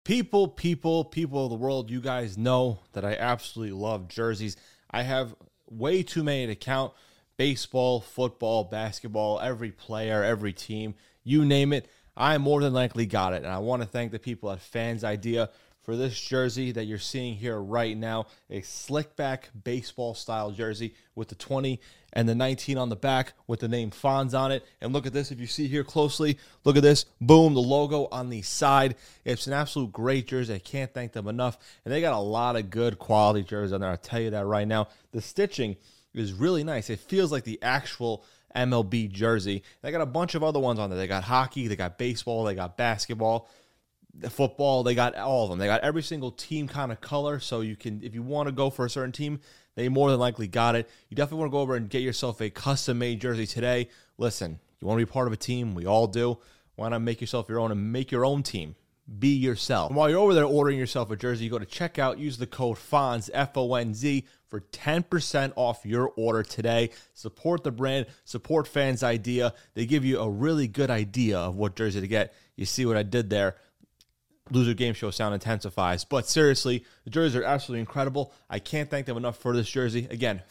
People of the world, you guys know that I absolutely love jerseys. I have way too many to count. Baseball, football, basketball, every player, every team, you name it, I more than likely got it. And I want to thank the people at Fans Idea for this jersey that you're seeing here right now, a slick back baseball style jersey with the 20 and the 19 on the back with the name Fonz on it. And look at this, if you see here closely, look at this, boom, the logo on the side. It's an absolute great jersey. I can't thank them enough. And they got a lot of good quality jerseys on there, I'll tell you that right now. The stitching is really nice. It feels like the actual MLB jersey. They got a bunch of other ones on there. They got hockey, they got baseball, they got basketball, football, they got all of them. They got every single team kind of color, so you can, if you want to go for a certain team, they more than likely got it. You definitely want to go over and get yourself a custom-made jersey today. Listen, you want to be part of a team? We all do. Why not make yourself your own and make your own team? Be yourself. And while you're over there ordering yourself a jersey, you go to checkout, use the code FONZ, F-O-N-Z, for 10% off your order today. Support the brand, support Fans Idea. They give you a really good idea of what jersey to get. You see what I did there? Loser Game Show sound intensifies. But seriously, the jerseys are absolutely incredible. I can't thank them enough for this jersey. Again,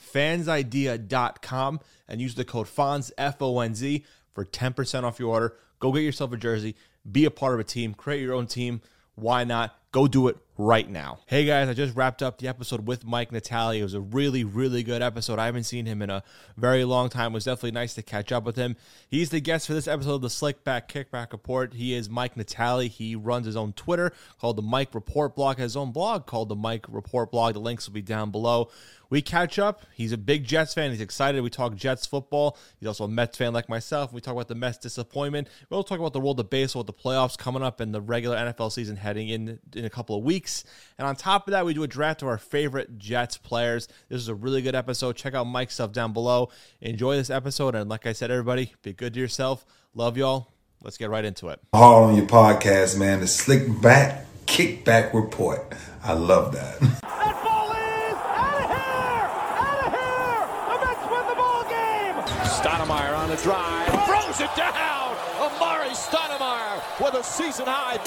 fansidea.com and use the code FONZ, F-O-N-Z, for 10% off your order. Go get yourself a jersey. Be a part of a team. Create your own team. Why not? Go do it right now. Hey guys, I just wrapped up the episode with Mike Natale. It was a really, really good episode. I haven't seen him in a very long time. It was definitely nice to catch up with him. He's the guest for this episode of the Slick Back Kickback Report. He is Mike Natale. He runs his own Twitter called the Mike Report Blog, his own blog called the Mike Report Blog. The links will be down below. We catch up. He's a big Jets fan. He's excited. We talk Jets football. He's also a Mets fan like myself. We talk about the Mets disappointment. We'll talk about the world of baseball with the playoffs coming up and the regular NFL season heading in a couple of weeks. And on top of that, we do a draft of our favorite Jets players. This is a really good episode. Check out Mike's stuff down below. Enjoy this episode. And like I said, everybody, be good to yourself. Love y'all. Let's get right into it. Hard on your podcast, man. The Slick Back Kickback Report. I love that. That ball is out of here! Out of here! The Mets win the ball game! Stoudemire on the drive. Throws it down! Amari Stoudemire with a season-high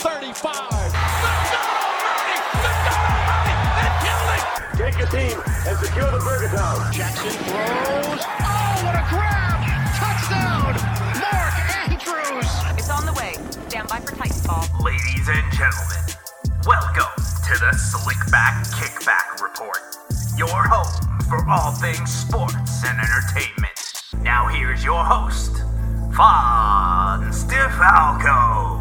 35. Take a team and secure the Burgertown. Jackson throws. Oh, what a grab! Touchdown! Mark Andrews! It's on the way. Stand by for Titanfall. Ladies and gentlemen, welcome to the Slick Back Kickback Report, your home for all things sports and entertainment. Now here's your host, Fonz DeFalco.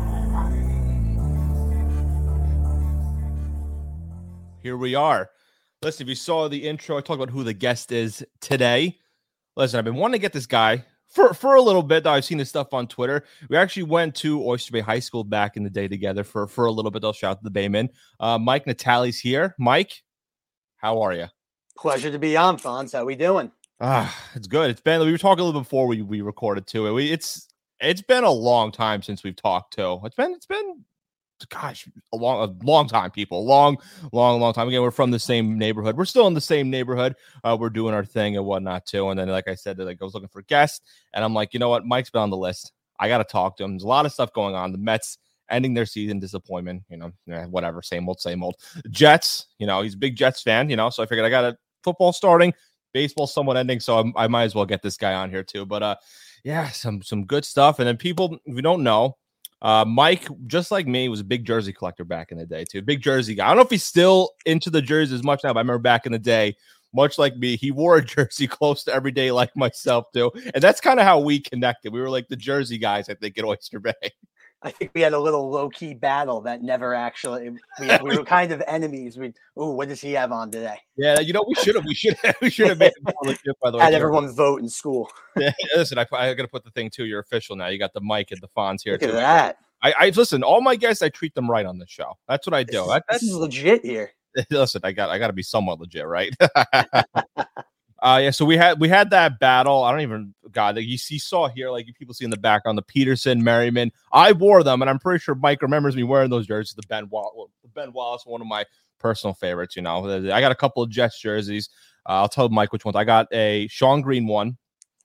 Here we are. Listen, if you saw the intro, I talked about who the guest is today. Listen, I've been wanting to get this guy for a little bit. I've seen his stuff on Twitter. We actually went to Oyster Bay High School back in the day together for a little bit. I'll shout out to the Baymen. Mike Natale's here. Mike, how are you? Pleasure to be on, Fonz. How we doing? It's good. It's been, we were talking a little bit before we recorded too. It's been a long time since we've talked too. It's been gosh, a long time, people. Long time. Again, we're from the same neighborhood. We're still in the same neighborhood. We're doing our thing and whatnot too. And then, like I said, I was looking for guests, and I'm like, you know what? Mike's been on the list. I got to talk to him. There's a lot of stuff going on. The Mets ending their season, disappointment. Whatever. Same old. Jets. He's a big Jets fan. So I figured I got a football starting, baseball somewhat ending. So I might as well get this guy on here too. But yeah, some good stuff. And then people, if you don't know, Mike, just like me, was a big jersey collector back in the day, too. Big jersey guy. I don't know if he's still into the jerseys as much now, but I remember back in the day, much like me, he wore a jersey close to every day like myself, too. And that's kind of how we connected. We were like the jersey guys, I think, at Oyster Bay. I think we had a little low-key battle that never actually we were kind of enemies. What does he have on today? Yeah, we should have made it more legit, by the way. Had everyone vote in school. Yeah, listen, I got to put the thing too. You're official now. You got the mic and the Fonz here. Look at that. I listen. All my guests, I treat them right on the show. That's what I do. This is legit here. Listen, I got to be somewhat legit, right? Yeah, so we had that battle. I don't even you saw here, like people see in the background, the Peterson, Merriman. I wore them, and I'm pretty sure Mike remembers me wearing those jerseys. The Ben Wallace, one of my personal favorites. I got a couple of Jets jerseys. I'll tell Mike which ones. I got a Sean Green one.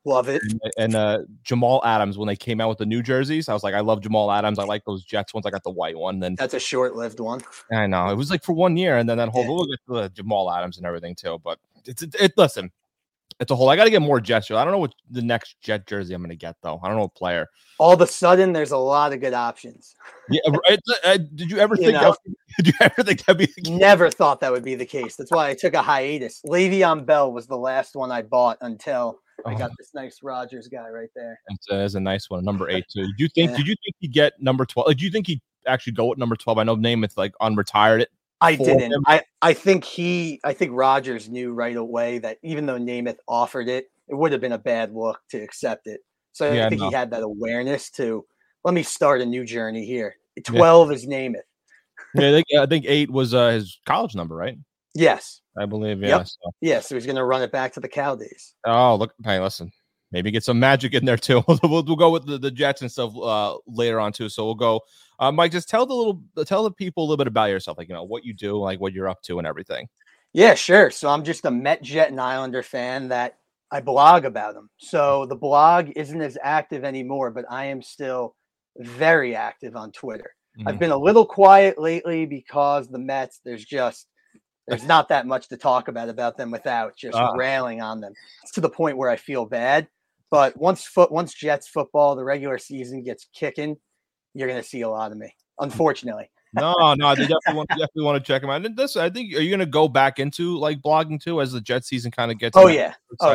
Love it. And Jamal Adams, when they came out with the new jerseys, I was like, I love Jamal Adams. I like those Jets ones. I got the white one. Then That's a short-lived one. I know it was like for 1 year, and then that whole we'll get to the Jamal Adams and everything too. But listen, it's a whole. I got to get more Jets. I don't know what the next Jet jersey I'm going to get though. I don't know what player. All of a sudden, there's a lot of good options. Yeah, did you ever think? Did you ever think that'd be? Never thought that would be the case. That's why I took a hiatus. Le'Veon Bell was the last one I bought until I got this nice Rodgers guy right there. It's a nice one, number 8 too. Did you think he'd get number 12? Like, do you think he'd actually go with number 12? I know Namath like unretired it. I didn't. I think Rodgers knew right away that even though Namath offered it, it would have been a bad look to accept it. So I think he had that awareness to let me start a new journey here. 12 is Namath. Yeah, I think 8 was his college number, right? Yes, I believe. Yeah. Yep. Yeah, so he's going to run it back to the Cow days. Oh, look! Hey, listen. Maybe get some magic in there too. We'll go with the Jets and stuff later on too. So we'll go. Mike, just tell the people a little bit about yourself, like what you do, like what you're up to, and everything. Yeah, sure. So I'm just a Met, Jet, and Islander fan that I blog about them. So the blog isn't as active anymore, but I am still very active on Twitter. Mm-hmm. I've been a little quiet lately because the Mets, there's not that much to talk about them without just railing on them. It's to the point where I feel bad. But once Jets football, the regular season gets kicking, you're going to see a lot of me, unfortunately. No, they definitely want to check them out. And this, I think, are you going to go back into like blogging too as the Jet season kind of gets? Yeah,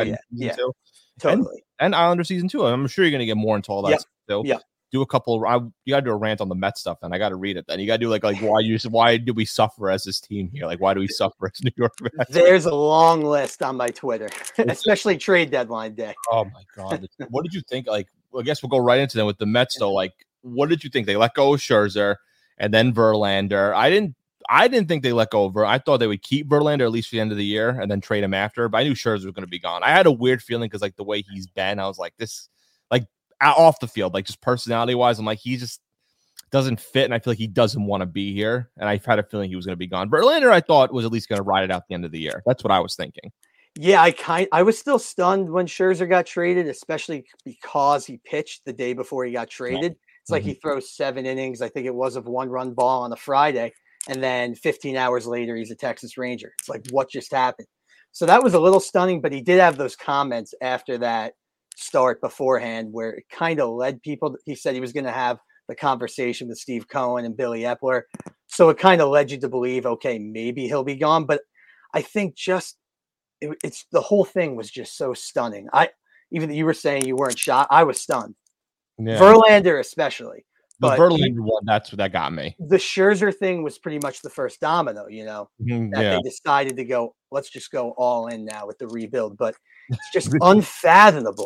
totally. And Islander season too. I'm sure you're going to get more into all that. So do a couple. You got to do a rant on the Mets stuff, and I got to read it. Then you got to do like why do we suffer as this team here? Like why do we suffer as New York Mets? There's a long list on my Twitter, especially trade deadline day. Oh my God, what did you think? Like, I guess we'll go right into them with the Mets though. Like, what did you think? They let go of Scherzer and then Verlander. I didn't think they let go of Verlander. I thought they would keep Verlander at least for the end of the year and then trade him after. But I knew Scherzer was going to be gone. I had a weird feeling because like the way he's been, I was like this, like off the field, like just personality wise, I'm like he just doesn't fit, and I feel like he doesn't want to be here. And I had a feeling he was going to be gone. Verlander, I thought was at least going to ride it out the end of the year. That's what I was thinking. Yeah, I was still stunned when Scherzer got traded, especially because he pitched the day before he got traded. It's like he throws 7 innings, I think it was, of 1-run ball on a Friday, and then 15 hours later, he's a Texas Ranger. It's like, what just happened? So that was a little stunning, but he did have those comments after that start beforehand where it kind of led people. He said he was going to have the conversation with Steve Cohen and Billy Epler. So it kind of led you to believe, okay, maybe he'll be gone. But I think it's the whole thing was just so stunning. Even you were saying you weren't shocked. I was stunned. Yeah. Verlander especially. The Verlander one, that's what that got me. The Scherzer thing was pretty much the first domino, they decided to go, let's just go all in now with the rebuild. But it's just unfathomable.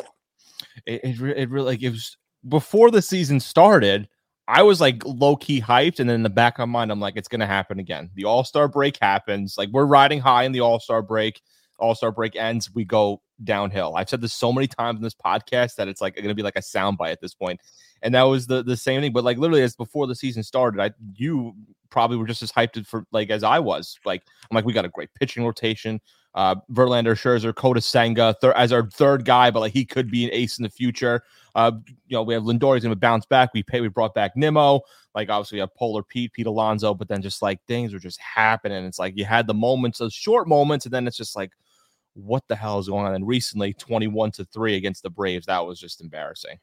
It really, like, it was before the season started, I was like low key hyped. And then in the back of my mind, I'm like, it's going to happen again. The All-Star break happens. Like, we're riding high in the All-Star break. All-Star break ends, we go downhill. I've said this so many times in this podcast that it's like going to be like a soundbite at this point. And that was the same thing. But like literally as before the season started, you probably were just as hyped for like as I was. Like, I'm like, we got a great pitching rotation. Verlander, Scherzer, Kota Senga as our third guy, but like he could be an ace in the future. We have Lindor, he's going to bounce back. We brought back Nimmo. Like, obviously, we have Polar Pete Alonso, but then just like things were just happening. It's like you had the moments, those short moments, and then it's just like, what the hell is going on? And recently, 21-3 against the Braves, that was just embarrassing.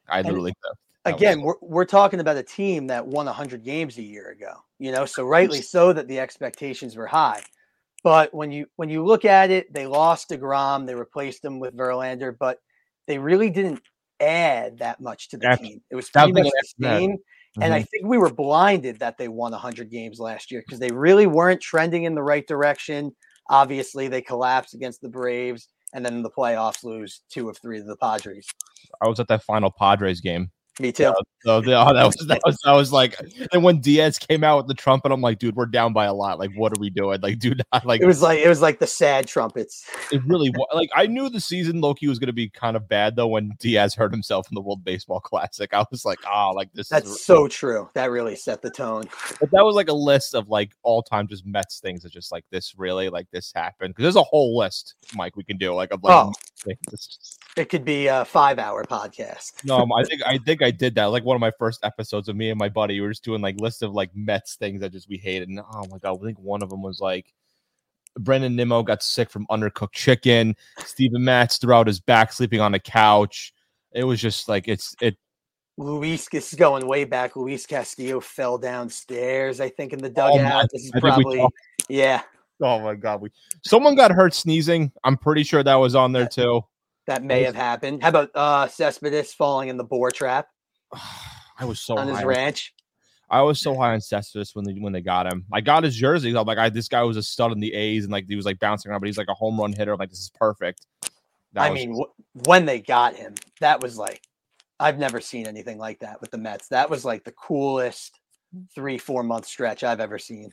We're talking about a team that won 100 games a year ago, so rightly so that the expectations were high. But when you look at it, they lost DeGrom, they replaced him with Verlander, but they really didn't add that much to the team. It was pretty much the same. Mm-hmm. And I think we were blinded that they won 100 games last year because they really weren't trending in the right direction. Obviously, they collapsed against the Braves, and then in the playoffs lose 2 of 3 to the Padres. I was at that final Padres game. Me too. That was like, and when Diaz came out with the trumpet, I'm like, dude, we're down by a lot. Like, what are we doing? Like, dude, like it was like the sad trumpets. It really was. Like, I knew the season low-key was going to be kind of bad though when Diaz hurt himself in the World Baseball Classic. I was like, that's so true. That really set the tone. But that was like a list of like all-time just Mets things that just like this really like this happened because there's a whole list, Mike, we can do like of like things. It could be a 5-hour podcast. No, I think I did that. Like one of my first episodes of me and my buddy, we were just doing like lists of like Mets things that just we hated. And oh my god, I think one of them was like Brendan Nimmo got sick from undercooked chicken. Steven Matz threw out his back sleeping on the couch. It was just like Luis, this is going way back. Luis Castillo fell downstairs, I think, in the dugout. This is probably yeah. Oh my god, someone got hurt sneezing. I'm pretty sure that was on there too. That may have happened. How about Cespedes falling in the boar trap? I was so on high his ranch. I was so high on Cespedes when they got him. I got his jersey. I'm like, this guy was a stud in the A's, and like he was like bouncing around, but he's like a home run hitter. I'm like, this is perfect. When they got him, that was like, I've never seen anything like that with the Mets. That was like the coolest 3-4 month stretch I've ever seen.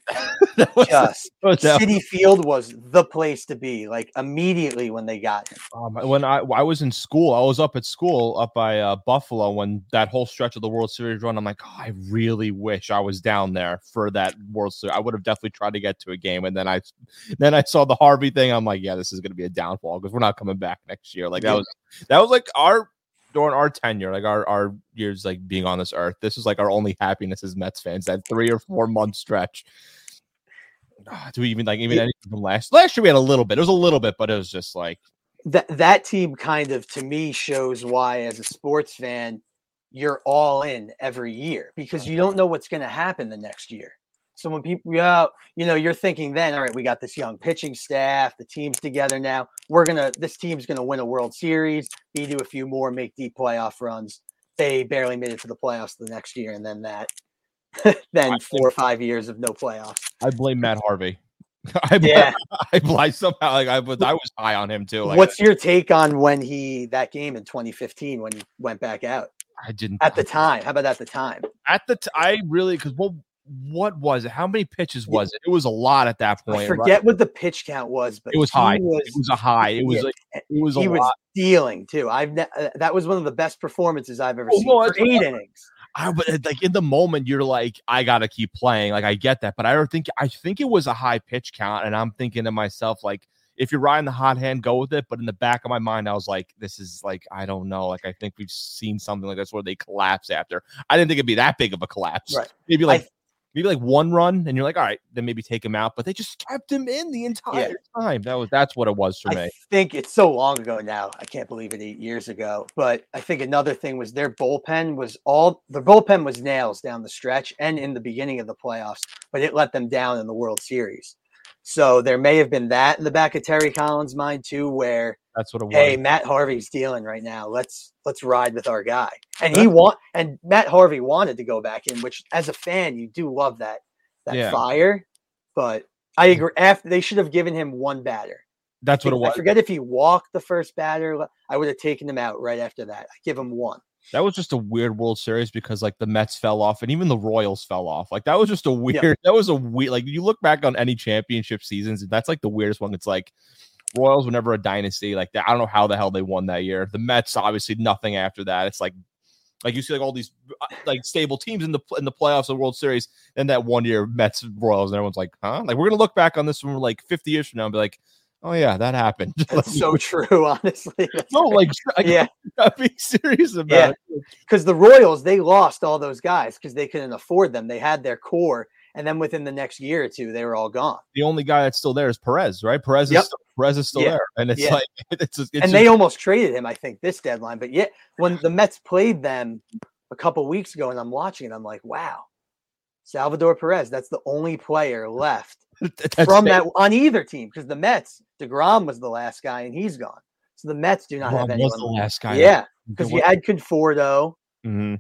Citi Field was the place to be, like immediately when they got him. When I was in school, I was up at school up by Buffalo when that whole stretch of the World Series run. I'm like, I really wish I was down there for that World Series. I would have definitely tried to get to a game. And then I saw the Harvey thing. I'm like, yeah, this is going to be a downfall because we're not coming back next year. Like that was like during our tenure, like our years, like being on this earth, this is like our only happiness as Mets fans. That 3 or 4 month stretch. Do we even anything from last year? We had a little bit. It was a little bit, but it was just like that team kind of to me shows why, as a sports fan, you're all in every year because you don't know what's going to happen the next year. So when people, you're thinking then, all right, we got this young pitching staff, the team's together now. This team's going to win a World Series, be to a few more, make deep playoff runs. They barely made it to the playoffs the next year. And then then 4 or 5 years of no playoffs. I blame Matt Harvey. I somehow I was high on him too. Like, what's your take on that game in 2015 when he went back out? I didn't at the time. How about at the time? What was it? How many pitches was it? It was a lot at that point. I forget what the pitch count was, but it was high. It was a high. It was he was stealing too. That was one of the best performances I've ever seen for 8 innings. But like in the moment, you're like, I gotta keep playing. Like I get that, but I think it was a high pitch count, and I'm thinking to myself, like, if you're riding the hot hand, go with it. But in the back of my mind, I was like, this is like, I don't know. Like I think we've seen something like this where they collapse after. I didn't think it'd be that big of a collapse. Right. Maybe like 1 run, and you're like, all right, then maybe take him out. But they just kept him in the entire time. That's what it was for me. I think it's so long ago now. I can't believe it, 8 years ago. But I think another thing was their bullpen was nails down the stretch and in the beginning of the playoffs, but it let them down in the World Series. So there may have been that in the back of Terry Collins' mind too, where that's what it was. Hey, Matt Harvey's dealing right now. Let's ride with our guy. And and Matt Harvey wanted to go back in, which as a fan, you do love that fire. But I agree. After they should have given him 1 batter. That's what it was. I forget if he walked the first batter. I would have taken him out right after that. I give him 1. That was just a weird World Series because like the Mets fell off and even the Royals fell off. Like that was just a weird. That was a weird. Like you look back on any championship seasons, that's like the weirdest one. It's like Royals were never a dynasty like that. I don't know how the hell they won that year. The Mets obviously nothing after that. It's like you see like all these like stable teams in the playoffs of the World Series. Then that 1 year Mets Royals and everyone's like, huh? Like we're gonna look back on this from like 50 years from now and be like, oh yeah, that happened. That's so true, honestly. No, like I'm being serious about it. Because the Royals, they lost all those guys because they couldn't afford them. They had their core, and then within the next year or two, they were all gone. The only guy that's still there is Perez, right? Perez is still there, and it's like they almost traded him, I think, this deadline. But yet, when the Mets played them a couple weeks ago, and I'm watching it, I'm like, wow, Salvador Perez. That's the only player left. From that on either team, because the Mets, DeGrom was the last guy and he's gone. So the Mets do not have anyone. Was the last guy? Yeah, because you had Conforto, mm-hmm.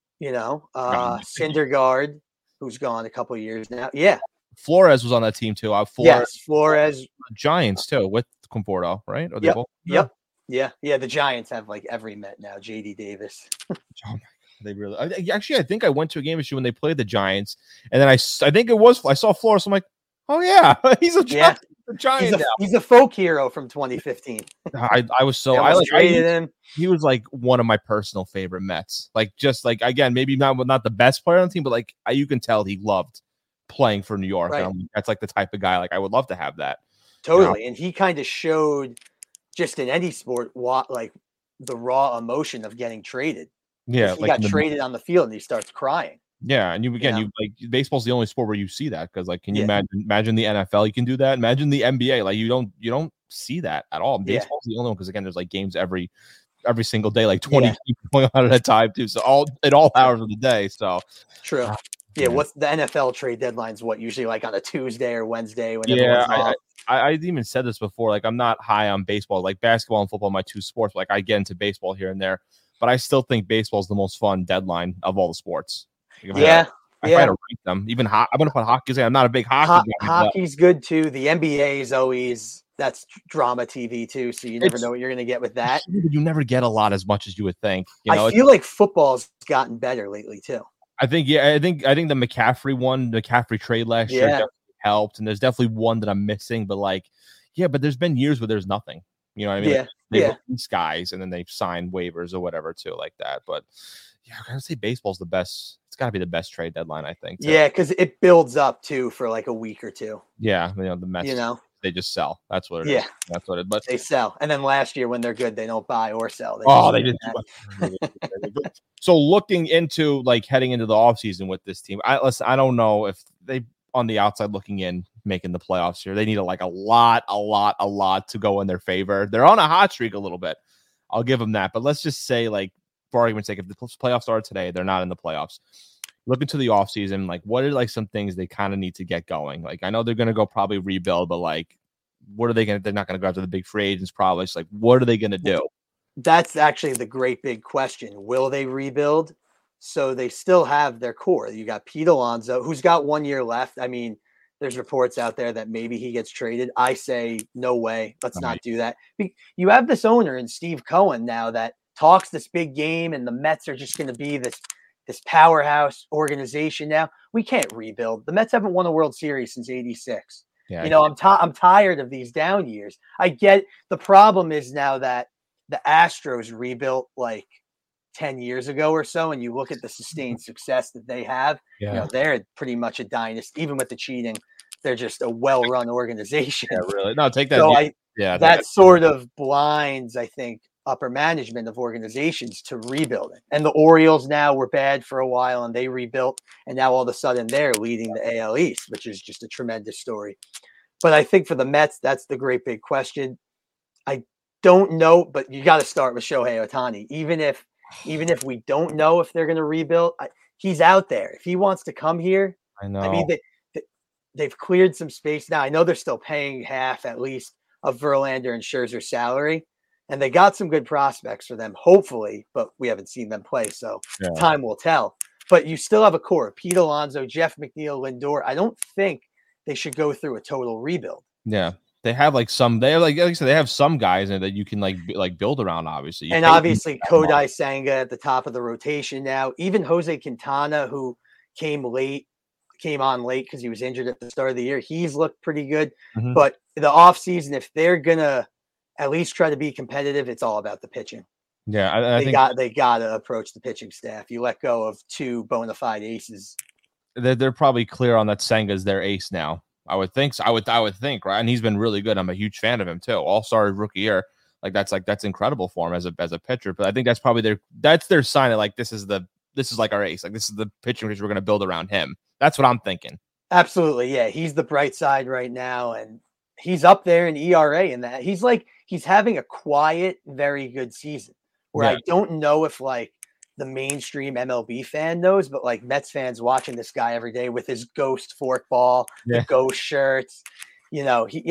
Syndergaard, who's gone a couple of years now. Yeah, Flores was on that team too. Flores, Giants too with Conforto, right? Or yep. Yeah. The Giants have like every Met now. JD Davis. Oh my God. They really I think I went to a game issue when they played the Giants, and then I think it was I saw Flores. I'm like, oh yeah, he's a Giant. He's a folk hero from 2015. I was so I traded him. He was like one of my personal favorite Mets. Like just like again, maybe not the best player on the team, but like you can tell he loved playing for New York. Right. And that's like the type of guy like I would love to have that. Totally, and he kind of showed just in any sport what like the raw emotion of getting traded. Yeah, he got traded on the field and he starts crying. Yeah, and you like baseball's the only sport where you see that because like, can you imagine the NFL? You can do that. Imagine the NBA. Like you don't see that at all. Baseball's the only one because again, there's like games every single day, like 20 going on at a time too. So all hours of the day. So true. Yeah, what's the NFL trade deadlines? What usually like on a Tuesday or Wednesday? When I even said this before. Like I'm not high on baseball. Like basketball and football, my two sports. Like I get into baseball here and there, but I still think baseball is the most fun deadline of all the sports. Like, I try to rank them. Even I'm going to put hockey. I'm not a big hockey guy. Hockey's good too. The NBA is always that's drama TV too. So you never know what you're going to get with that. You never get a lot as much as you would think. I feel like football's gotten better lately too. I think the McCaffrey trade last year definitely helped, and there's definitely one that I'm missing. But but there's been years where there's nothing. You know what I mean? They release guys, and then they sign waivers or whatever too, like that. But yeah, I'm gonna say baseball's the best. It's got to be the best trade deadline, I think. Too. Yeah, because it builds up too for like a week or two. Yeah, the Mets. They just sell. That's what it is. That's what it. But they sell, and then last year when they're good, they don't buy or sell. They did. So looking into heading into the offseason with this team, I don't know if they on the outside looking in making the playoffs here. They need a lot to go in their favor. They're on a hot streak a little bit. I'll give them that. But let's just say, for argument's sake, if the playoffs start today, they're not in the playoffs. Look into the offseason, what are some things they kind of need to get going? I know they're going to go probably rebuild, but what are they going to? They're not going to go after the big free agents. Probably. It's what are they going to do? That's actually the great big question. Will they rebuild? So they still have their core. You got Pete Alonso, who's got 1 year left. I mean, there's reports out there that maybe he gets traded. I say no way. Let's not do that. You have this owner in Steve Cohen now that talks this big game, and the Mets are just going to be this powerhouse organization now. We can't rebuild. The Mets haven't won a World Series since '86. Yeah, I'm tired of these down years. I get the problem is now that the Astros rebuilt 10 years ago or so, and you look at the sustained success that they have, they're pretty much a dynasty. Even with the cheating, they're just a well-run organization. Yeah, really. No, take that. So that sort of blinds, I think, upper management of organizations to rebuilding. And the Orioles now were bad for a while, and they rebuilt, and now all of a sudden they're leading the AL East, which is just a tremendous story. But I think for the Mets, that's the great big question. I don't know, but you got to start with Shohei Ohtani. Even if we don't know if they're going to rebuild, he's out there. If he wants to come here, I know. I mean, they've cleared some space now. I know they're still paying half at least of Verlander and Scherzer's salary, and they got some good prospects for them, hopefully, but we haven't seen them play, so time will tell. But you still have a core: Pete Alonso, Jeff McNeil, Lindor. I don't think they should go through a total rebuild. Yeah. They have some. They have like I said, they have some guys in that you can build around. Obviously, and obviously Kodai Senga at the top of the rotation now. Even Jose Quintana, who came on late because he was injured at the start of the year. He's looked pretty good. Mm-hmm. But the offseason, if they're gonna at least try to be competitive, it's all about the pitching. Yeah, they got to approach the pitching staff. You let go of two bona fide aces. They're probably clear on that Senga's their ace now. I would think so. I would think, right? And he's been really good. I'm a huge fan of him too. All-star rookie year. That's incredible for him as a pitcher. But I think that's probably their sign that this is our ace. This is the pitching which we're going to build around him. That's what I'm thinking. Absolutely. Yeah. He's the bright side right now. And he's up there in ERA in that. He's having a quiet, very good season where I don't know if the mainstream MLB fan knows, but Mets fans watching this guy every day with his ghost forkball, the ghost shirts, he's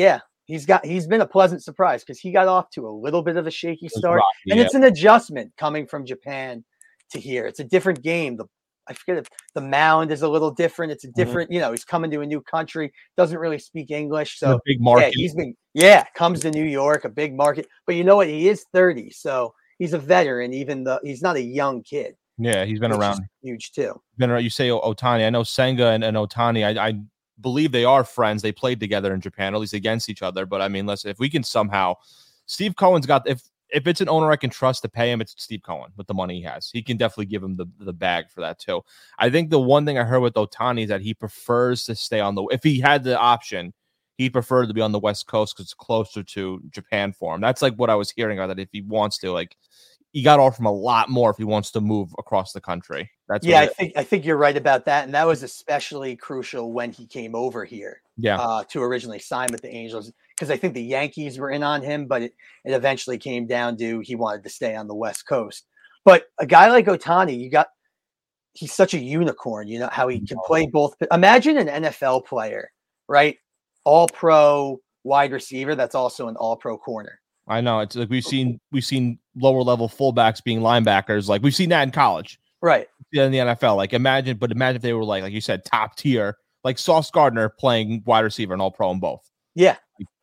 been a pleasant surprise because he got off to a little bit of a shaky start, and it's an adjustment coming from Japan to here. It's a different game. I forget if the mound is a little different. It's a different, he's coming to a new country, doesn't really speak English. So big market. Comes to New York, a big market, but you know what? He is 30. So he's a veteran, even though he's not a young kid. Yeah, he's been around. Huge too. You say Ohtani. I know Senga and Ohtani. I believe they are friends. They played together in Japan, at least against each other. But I mean, listen, if we can somehow, Steve Cohen's got if it's an owner I can trust to pay him, it's Steve Cohen with the money he has. He can definitely give him the bag for that too. I think the one thing I heard with Ohtani is that he prefers to stay if he had the option, he'd prefer to be on the West Coast because it's closer to Japan for him. That's what I was hearing about that if he wants to, he got off from a lot more if he wants to move across the country. That's I think you're right about that, and that was especially crucial when he came over here. To originally sign with the Angels, because I think the Yankees were in on him, but it eventually came down to he wanted to stay on the West Coast. But a guy like Ohtani, he's such a unicorn. You know how he can play both. Imagine an NFL player, right? All pro wide receiver that's also an all pro corner. I know, it's like we've seen lower level fullbacks being linebackers. Like we've seen that in college, right? In the NFL. Like imagine if they were like you said, top tier, like Sauce Gardner playing wide receiver and all pro in both. Yeah,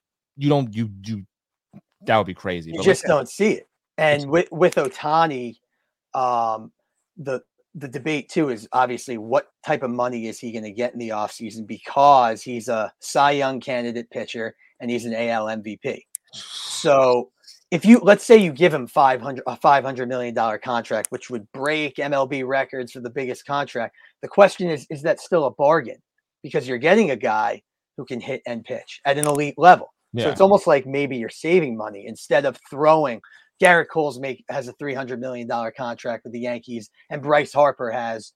that would be crazy. You just don't see it. And with Ohtani, the debate too is obviously what type of money is he going to get in the offseason, because he's a Cy Young candidate pitcher and he's an AL MVP. So let's say you give him a $500 million contract, which would break MLB records for the biggest contract. The question is that still a bargain? Because you're getting a guy who can hit and pitch at an elite level. Yeah. So it's almost like maybe you're saving money instead of throwing. Garrett Cole's has a $300 million contract with the Yankees, and Bryce Harper has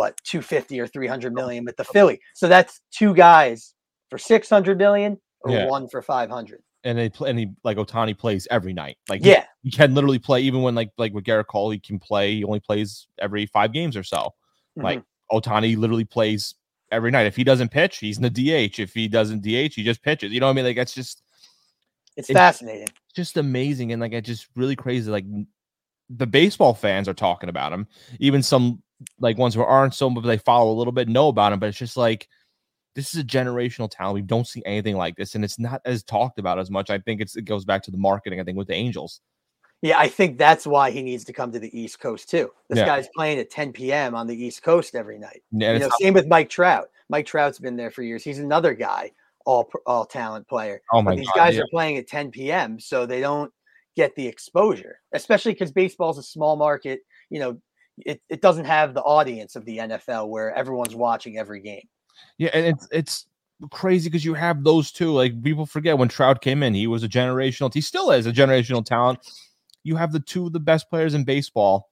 $250 or $300 million with the Philly. So that's two guys for $600 million or one for $500. And like Ohtani plays every night. Like he can literally play even when like with Garrett Cole, he can play. He only plays every 5 games or so. Mm-hmm. Like Ohtani literally plays every night. If he doesn't pitch, he's in the DH. If he doesn't DH, he just pitches. You know what I mean? Like it's fascinating. Just amazing, and like it's just really crazy. Like the baseball fans are talking about him. Even some like ones who aren't so much, they follow a little bit, know about him. But it's just like this is a generational talent. We don't see anything like this, and it's not as talked about as much. I think it goes back to the marketing. I think with the Angels. Yeah, I think that's why he needs to come to the East Coast too. This guy's playing at 10 p.m. on the East Coast every night. Yeah, same with Mike Trout. Mike Trout's been there for years. He's another guy, all talent player. Oh my God, these guys are playing at 10 p.m. so they don't get the exposure, especially because baseball's a small market. You know, it doesn't have the audience of the NFL where everyone's watching every game. Yeah, and it's crazy because you have those two. Like people forget when Trout came in, he was he still is a generational talent. You have the two of the best players in baseball,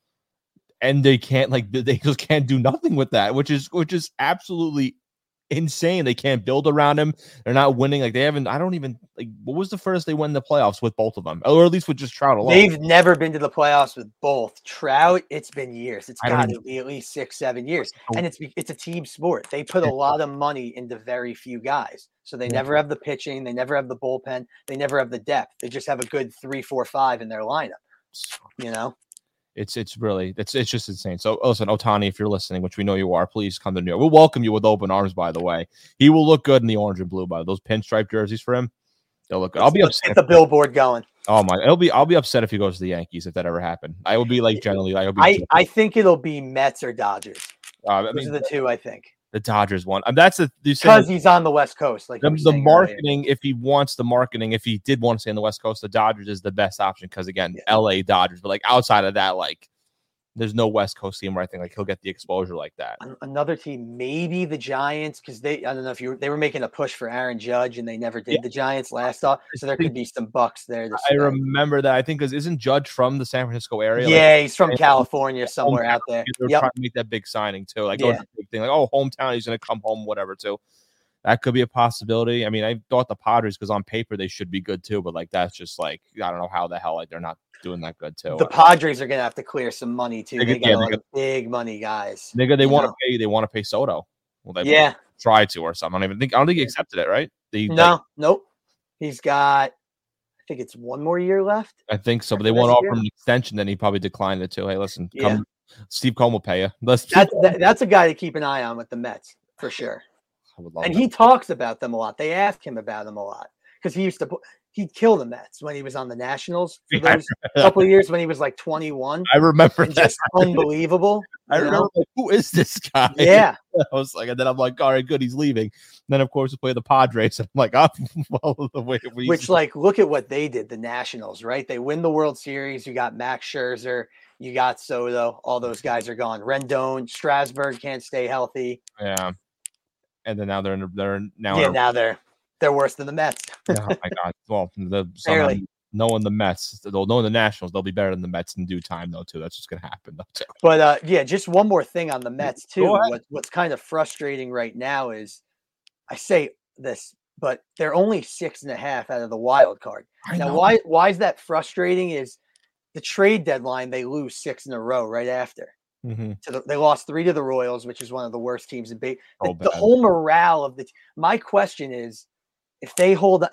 and they just can't do nothing with that, which is absolutely insane. They can't build around him. They're not winning. Like they haven't. I don't even like. What was the first they won the playoffs with both of them, or at least with just Trout alone? They've never been to the playoffs with both Trout. It's been years. It's got to be at least 6-7 years, and it's a team sport. They put a lot of money into very few guys, so they never have the pitching. They never have the bullpen. They never have the depth. They just have a good 3, 4, 5 in their lineup. You know. It's just insane. So listen, Ohtani, if you're listening, which we know you are, please come to New York. We'll welcome you with open arms, by the way. He will look good in the orange and blue, by those pinstripe jerseys for him. They'll look good. I'll be upset. Get the billboard going. Oh my, I'll be upset if he goes to the Yankees if that ever happened. I will be like generally. I think it'll be Mets or Dodgers. Those are the two, I think. The Dodgers one. That's because he's on the West Coast. Like the marketing, earlier. If he wants the marketing, if he did want to stay on the West Coast, the Dodgers is the best option because again, LA Dodgers. But like outside of that, like there's no West Coast team where I think like he'll get the exposure like that. Another team, maybe the Giants, because I don't know if they were making a push for Aaron Judge and they never did. The Giants last off, so there could be some bucks there. I remember that. I think because isn't Judge from the San Francisco area? Yeah, he's from California, somewhere out there. They're trying to make that big signing too. Like a big thing, like hometown, he's going to come home, whatever too. That could be a possibility. I mean, I thought the Padres because on paper they should be good too, but like that's just like I don't know how the hell like they're not doing that good too. The Padres are gonna have to clear some money too. They got big money guys. They want to pay Soto. Well, they try to or something. I don't think he accepted it, right? Nope. He's got I think it's one more year left. I think so, but they won't offer him an extension. Then he probably declined it too. Hey, listen, come, Steve Cohen will pay you. That's a guy to keep an eye on with the Mets for sure. And he talks about them a lot. They ask him about them a lot because he'd kill the Mets when he was on the Nationals for those couple of years when he was like 21. I remember that. Just unbelievable. I remember like, who is this guy? Yeah. I was like, and then I'm like, all right, good, he's leaving. And then of course we play the Padres. And I'm like, the way like look at what they did, the Nationals, right? They win the World Series. You got Max Scherzer, you got Soto, all those guys are gone. Rendon, Strasburg can't stay healthy. Yeah. And then now they're worse than the Mets. Oh my God! Well, knowing the Mets, knowing the Nationals, they'll be better than the Mets in due time, though, too. That's just going to happen, though, too. But just one more thing on the Mets, too. What's kind of frustrating right now is, I say this, but they're only 6.5 out of the wild card. Now, why is that frustrating? Is the trade deadline, they lose 6 in a row right after. Mm-hmm. They lost 3 to the Royals, which is one of the worst teams in baseball. The whole morale of my question is, if they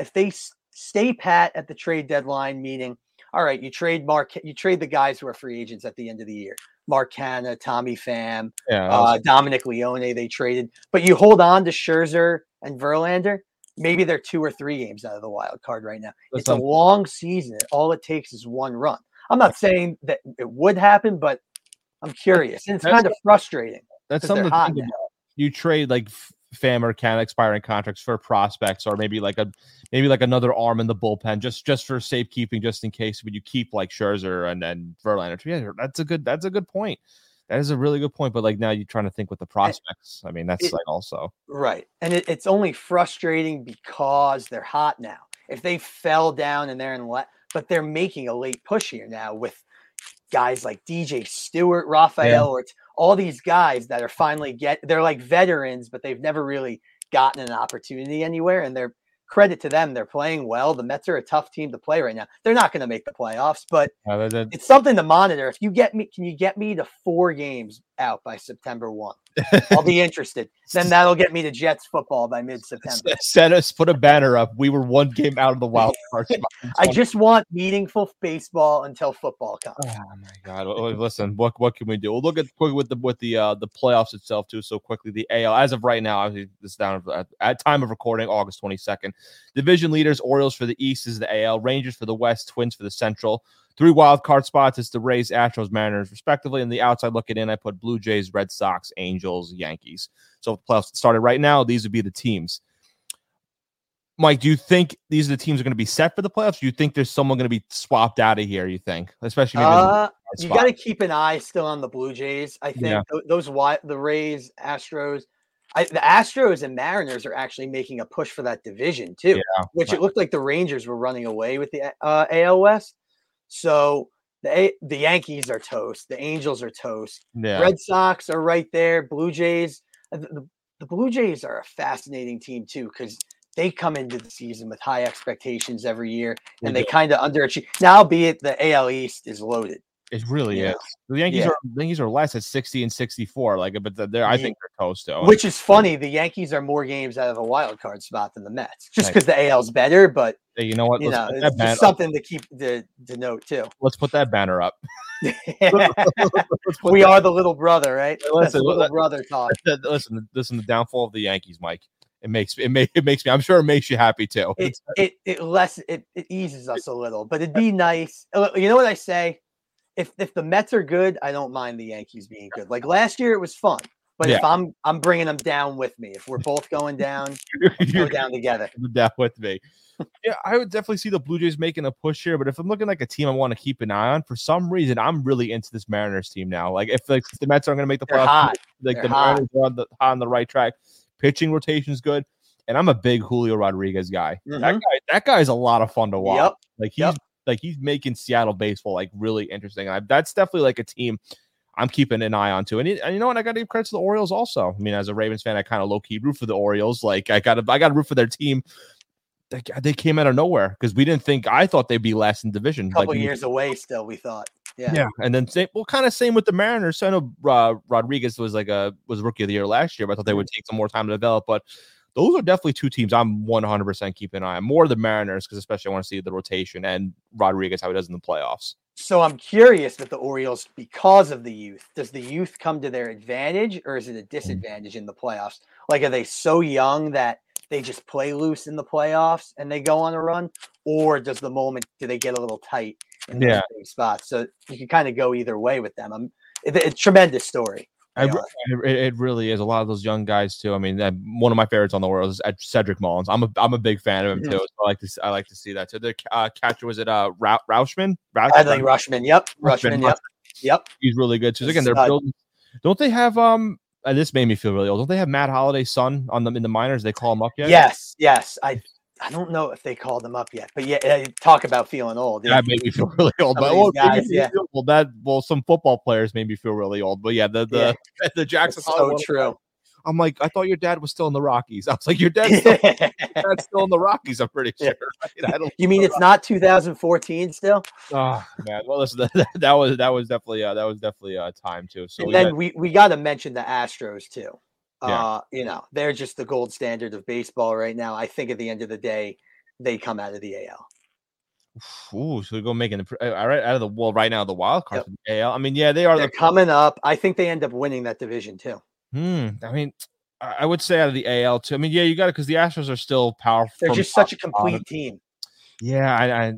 stay pat at the trade deadline, meaning, all right, you trade the guys who are free agents at the end of the year, Mark Canha, Tommy Pham, Dominic Leone, they traded, but you hold on to Scherzer and Verlander. Maybe they're 2 or 3 games out of the wild card right now. It's a long season. All it takes is one run. I'm not saying that it would happen, but I'm curious. And it's kind of frustrating. That's something to think about. You trade like Pham or Canha expiring contracts for prospects, or maybe like another arm in the bullpen, just for safekeeping, just in case. But you keep like Scherzer and then Verlander. Yeah, that's a good point. That is a really good point. But like now you're trying to think with the prospects. I mean, that's also right. And it's only frustrating because they're hot now. If they fell down and they're but they're making a late push here now with guys like DJ Stewart, Rafael, or all these guys that are finally they're like veterans, but they've never really gotten an opportunity anywhere. And they're credit to them. They're playing well. The Mets are a tough team to play right now. They're not going to make the playoffs, but it's something to monitor. If you can you get me to 4 games out by September 1? I'll be interested. Then that'll get me to Jets football by mid-September. Put a banner up. We were 1 game out of the wild card. I just want meaningful baseball until football comes. Oh my God! Listen, what can we do? We'll look at with the playoffs itself too. So quickly, the AL as of right now, this is down at time of recording, August 22nd. Division leaders: Orioles for the East is the AL, Rangers for the West, Twins for the Central. 3 wild card spots. It's the Rays, Astros, Mariners, respectively. And the outside looking in, I put Blue Jays, Red Sox, Angels, Yankees. So if the playoffs started right now, these would be the teams. Mike, do you think these are the teams are going to be set for the playoffs? Do you think there's someone going to be swapped out of here? You think, especially you got to keep an eye still on the Blue Jays. I think the Rays, Astros. The Astros and Mariners are actually making a push for that division too, which it looked like the Rangers were running away with the AL West. So the Yankees are toast. The Angels are toast. Yeah. Red Sox are right there. Blue Jays. The Blue Jays are a fascinating team too, because they come into the season with high expectations every year, and they kind of underachieve. Now, albeit the AL East is loaded. It really is. The Yankees are less at 60 and 64. I think they're toast though. Which is funny. The Yankees are more games out of a wild card spot than the Mets, just because the AL's better. But hey, you know what? It's just something to keep to note too. Let's put that banner up. We are the little brother, right? Listen, little brother talk. Listen. The downfall of the Yankees, Mike. It makes me. I'm sure it makes you happy too. It eases us a little, but it'd be nice. You know what I say? If the Mets are good, I don't mind the Yankees being good. Like last year, it was fun. But if I'm bringing them down with me. If we're both going down, go down together. Down with me. Yeah, I would definitely see the Blue Jays making a push here. But if I'm looking like a team I want to keep an eye on, for some reason, I'm really into this Mariners team now. Like if the Mets aren't going to make the playoffs, Mariners are on the right track. Pitching rotation is good. And I'm a big Julio Rodriguez guy. Mm-hmm. That guy is a lot of fun to watch. He's making Seattle baseball like really interesting. That's definitely like a team I'm keeping an eye on too. And you know what? I got to give credit to the Orioles also. I mean, as a Ravens fan, I kind of low key root for the Orioles. Like I got to root for their team. They came out of nowhere because I thought they'd be last in division. A couple years away still, we thought. Yeah. And then kind of same with the Mariners. So I know Rodriguez was rookie of the year last year, but I thought they would take some more time to develop. But those are definitely 2 teams I'm 100% keeping an eye on. More the Mariners, because especially I want to see the rotation and Rodriguez, how he does in the playoffs. So I'm curious with the Orioles because of the youth. Does the youth come to their advantage, or is it a disadvantage in the playoffs? Like, are they so young that they just play loose in the playoffs and they go on a run? Or do they get a little tight in those big spots? So you can kind of go either way with them. It's a tremendous story. It really is. A lot of those young guys too. I mean, one of my favorites on the world is Cedric Mullins. I'm a big fan of him too. So I like to see that. So the catcher, was it Rauschman? I think Rauschman. Yep. Rauschman. Yep. He's really good too. Again, they're building. Don't they have this made me feel really old. Don't they have Matt Holliday's son in the minors? They call him up yet? Yes. I I don't know if they called him up yet, but yeah, talk about feeling old. Yeah. That made me feel really old. Some But of these guys, yeah. Some football players made me feel really old. But yeah, the Jackson It's so Hollywood. true. I'm like, I thought your dad was still in the Rockies. I was like, your dad's still in the Rockies. I'm pretty sure. Right? I don't. You mean it's not 2014 still? Oh man, well, listen, that was definitely a time too. So And then we got to mention the Astros too. Yeah. They're just the gold standard of baseball right now. I think at the end of the day, they come out of the AL. Ooh, so we go making all right out of the right now the wild card for the AL. I mean, yeah, they are. They're coming up. I think they end up winning that division too. I mean, I would say out of the AL too. I mean, yeah, you got it because the Astros are still powerful. They're just such a complete team. Yeah,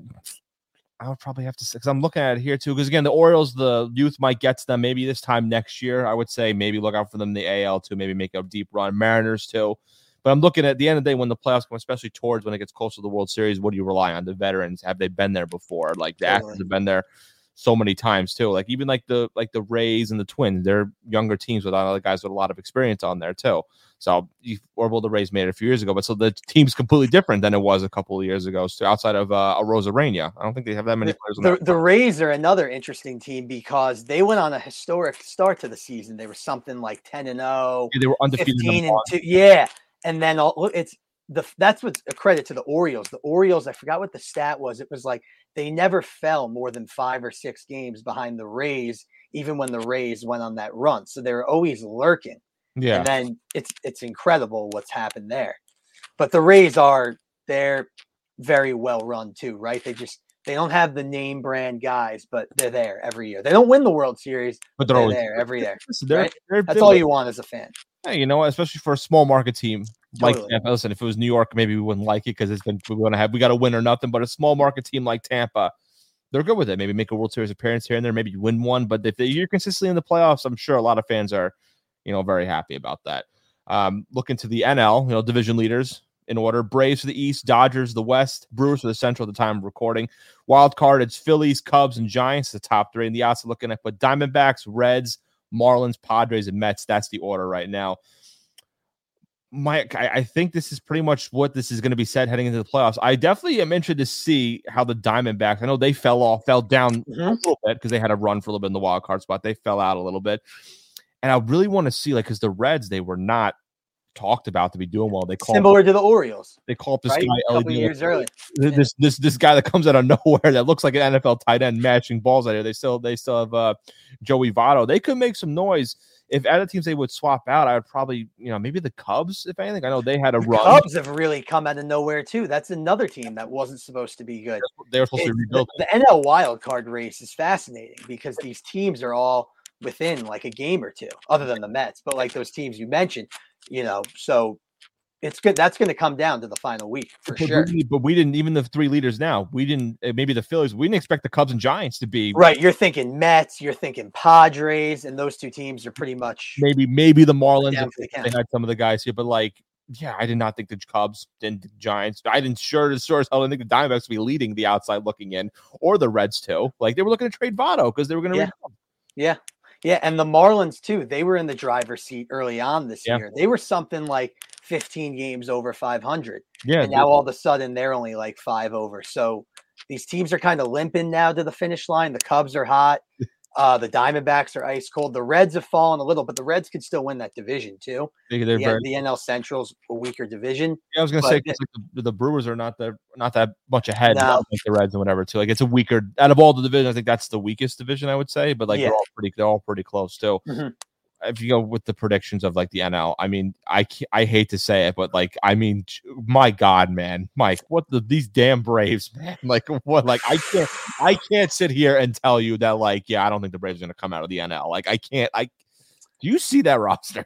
I would probably have to say, because I'm looking at it here too. Because again, the Orioles, the youth might get to them maybe this time next year. I would say maybe look out for them in the AL too. Maybe make a deep run. Mariners too. But I'm looking at the end of the day when the playoffs come, especially towards when it gets closer to the World Series. What do you rely on? The veterans, have they been there before? Like the Astros have been there so many times too. Like even like the Rays and the Twins, they're younger teams with other guys with a lot of experience on there too. So the Rays made it a few years ago, but so the team's completely different than it was a couple of years ago. So outside of Arozarena, I don't think they have that many players. The Rays are another interesting team because they went on a historic start to the season. They were something like 10-0. Yeah, they were undefeated. 15-2. Yeah, and then that's what's a credit to the Orioles. The Orioles, I forgot what the stat was. It was like they never fell more than 5 or 6 games behind the Rays, even when the Rays went on that run. So they were always lurking. Yeah. And then it's incredible what's happened there. But the Rays they're very well run too, right? They don't have the name brand guys, but they're there every year. They don't win the World Series, but they're always there every year. Right? That's all you want as a fan. Yeah, you know what? Especially for a small market team like Tampa. Listen, if it was New York, maybe we wouldn't like it because we got to win or nothing. But a small market team like Tampa, they're good with it. Maybe make a World Series appearance here and there, maybe win one. But if you're consistently in the playoffs, I'm sure a lot of fans are, very happy about that. Look into the NL, division leaders in order. Braves for the East, Dodgers the West, Brewers for the Central at the time of recording. Wild card, it's Phillies, Cubs, and Giants, the top 3. And the outside looking at Diamondbacks, Reds, Marlins, Padres, and Mets. That's the order right now. I think this is pretty much what this is going to be said heading into the playoffs. I definitely am interested to see how the Diamondbacks, I know they fell down a little bit because they had a run for a little bit in the wild card spot. They fell out a little bit. And I really want to see, because the Reds, they were not talked about to be doing well. They call similar to the Orioles. They call up this guy a couple years early. This guy that comes out of nowhere that looks like an NFL tight end mashing balls out here. They still have Joey Votto. They could make some noise. If other teams they would swap out, I would probably, maybe the Cubs, if anything. I know they had a run. Cubs have really come out of nowhere too. That's another team that wasn't supposed to be good. They were supposed to rebuild. The NL wild card race is fascinating because these teams are all within like a game or two, other than the Mets, but like those teams you mentioned, so it's good. That's going to come down to the final week for sure. But we didn't, even the 3 leaders now, we didn't, maybe the Phillies, we didn't expect the Cubs and Giants to be. Right. You're thinking Mets, you're thinking Padres, and those 2 teams are pretty much. Maybe the Marlins, they had some of the guys here, but I did not think the Cubs and the Giants. I didn't sure as hell didn't think the Diamondbacks would be leading the outside looking in, or the Reds too. Like they were looking to trade Votto because they were going to. Yeah, and the Marlins too. They were in the driver's seat early on this year. They were something like 15 games over 500. Yeah, and now all of a sudden they're only like 5 over. So these teams are kind of limping now to the finish line. The Cubs are hot. The Diamondbacks are ice cold. The Reds have fallen a little, but the Reds could still win that division too. The NL Central's a weaker division. Yeah, I was going to say the Brewers are not that much ahead like the Reds and whatever too. Like it's a weaker out of all the divisions. I think that's the weakest division I would say, but they're all pretty close too. Mm-hmm. If you go with the predictions of like the NL, I mean, I hate to say it, but my God, man, Mike, these damn Braves, man, I can't sit here and tell you that I don't think the Braves are going to come out of the NL. Do you see that roster?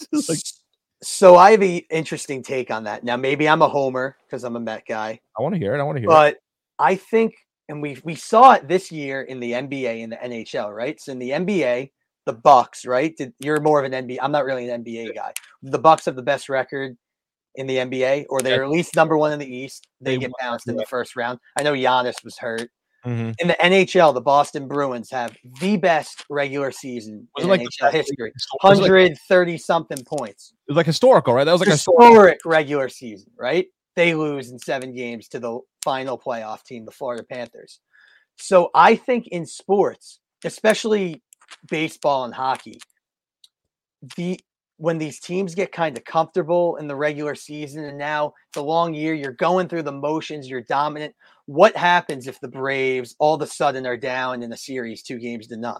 So I have an interesting take on that. Now, maybe I'm a homer because I'm a Met guy. I want to hear it. But I think, and we saw it this year in the NBA and the NHL, right? So in the NBA, the Bucks, right? You're more of an NBA. I'm not really an NBA guy. The Bucks have the best record in the NBA, or they're at least number 1 in the East. They get bounced in the first round. I know Giannis was hurt. Mm-hmm. In the NHL, the Boston Bruins have the best regular season in NHL history. 130-something points. It was historical, right? That was historic regular season, right? They lose in 7 games to the final playoff team, the Florida Panthers. So I think in sports, especially baseball and hockey, when these teams get kind of comfortable in the regular season and now it's a long year, you're going through the motions, you're dominant. What happens if the Braves all of a sudden are down in a series 2-0?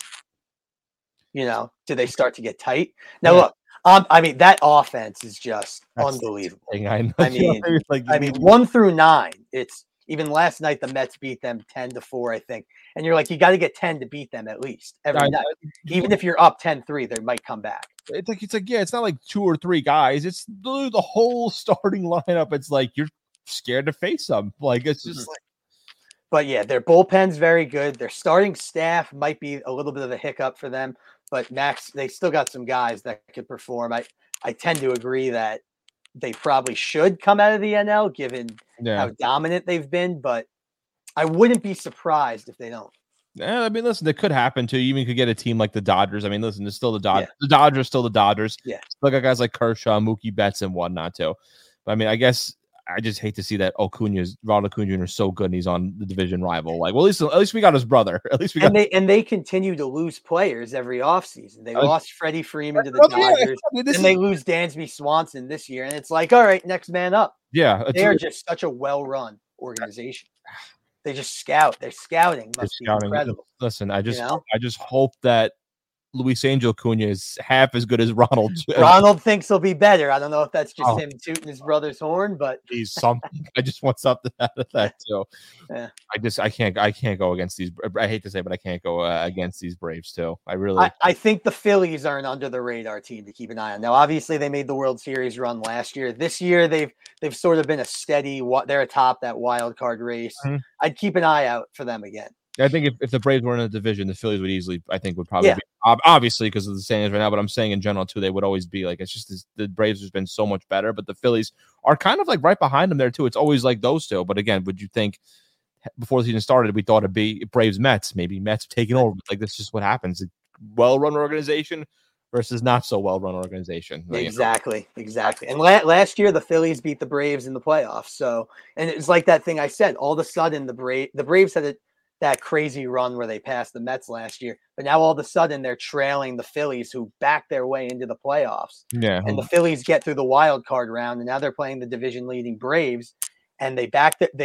Do they start to get tight? Now, look, I mean, that offense is just unbelievable. I mean, 1 through 9, it's even last night, the Mets beat them 10-4, I think. And you're like, you got to get 10 to beat them at least every night. Even if you're up 10-3, they might come back. It's like, yeah, it's not like 2 or 3 guys. It's the whole starting lineup. It's like you're scared to face them. Like, it's just like. But yeah, their bullpen's very good. Their starting staff might be a little bit of a hiccup for them. But Max, they still got some guys that could perform. I tend to agree that they probably should come out of the NL given how dominant they've been, but I wouldn't be surprised if they don't. Yeah, I mean, listen, that could happen too. You even could get a team like the Dodgers. I mean, listen, it's still the Dodgers. Yeah. The Dodgers are still the Dodgers. Yeah. Still got guys like Kershaw, Mookie Betts, and whatnot too. But I mean, I guess I just hate to see that Ronald Acuna Jr. is so good and he's on the division rival. Like, well, at least we got his brother. At least we got. And they continue to lose players every offseason. They lost Freddie Freeman to the Dodgers, and they lose Dansby Swanson this year. And it's like, all right, next man up. Yeah, they are just such a well-run organization. They just scout. Their scouting must be incredible. Listen, I just hope that Luis Angel Acuna is half as good as Ronald. Ronald thinks he'll be better. I don't know if that's just him tooting his brother's horn, but he's something. I just want something out of that too. Yeah. I can't go against these. I hate to say, but I can't go against these Braves too. I think the Phillies are an under the radar team to keep an eye on. Now, obviously, they made the World Series run last year. This year, they've sort of been a steady. They're atop that wild card race. Mm-hmm. I'd keep an eye out for them again. I think if the Braves were in a division, the Phillies would easily, would probably be, obviously because of the standings right now, but I'm saying in general too, they would always be like, it's just the Braves has been so much better, but the Phillies are kind of like right behind them there too. It's always like those two. But again, would you think before the season started, we thought it'd be Braves Mets, maybe Mets taking over? Like, that's just what happens. A well-run organization versus not so well-run organization. Exactly. And last year, the Phillies beat the Braves in the playoffs. So, and it's like that thing I said, all of a sudden the Braves had that crazy run where they passed the Mets last year, but now all of a sudden they're trailing the Phillies, who backed their way into the playoffs. Yeah, and the Phillies get through the wild card round, and now they're playing the division leading Braves, and they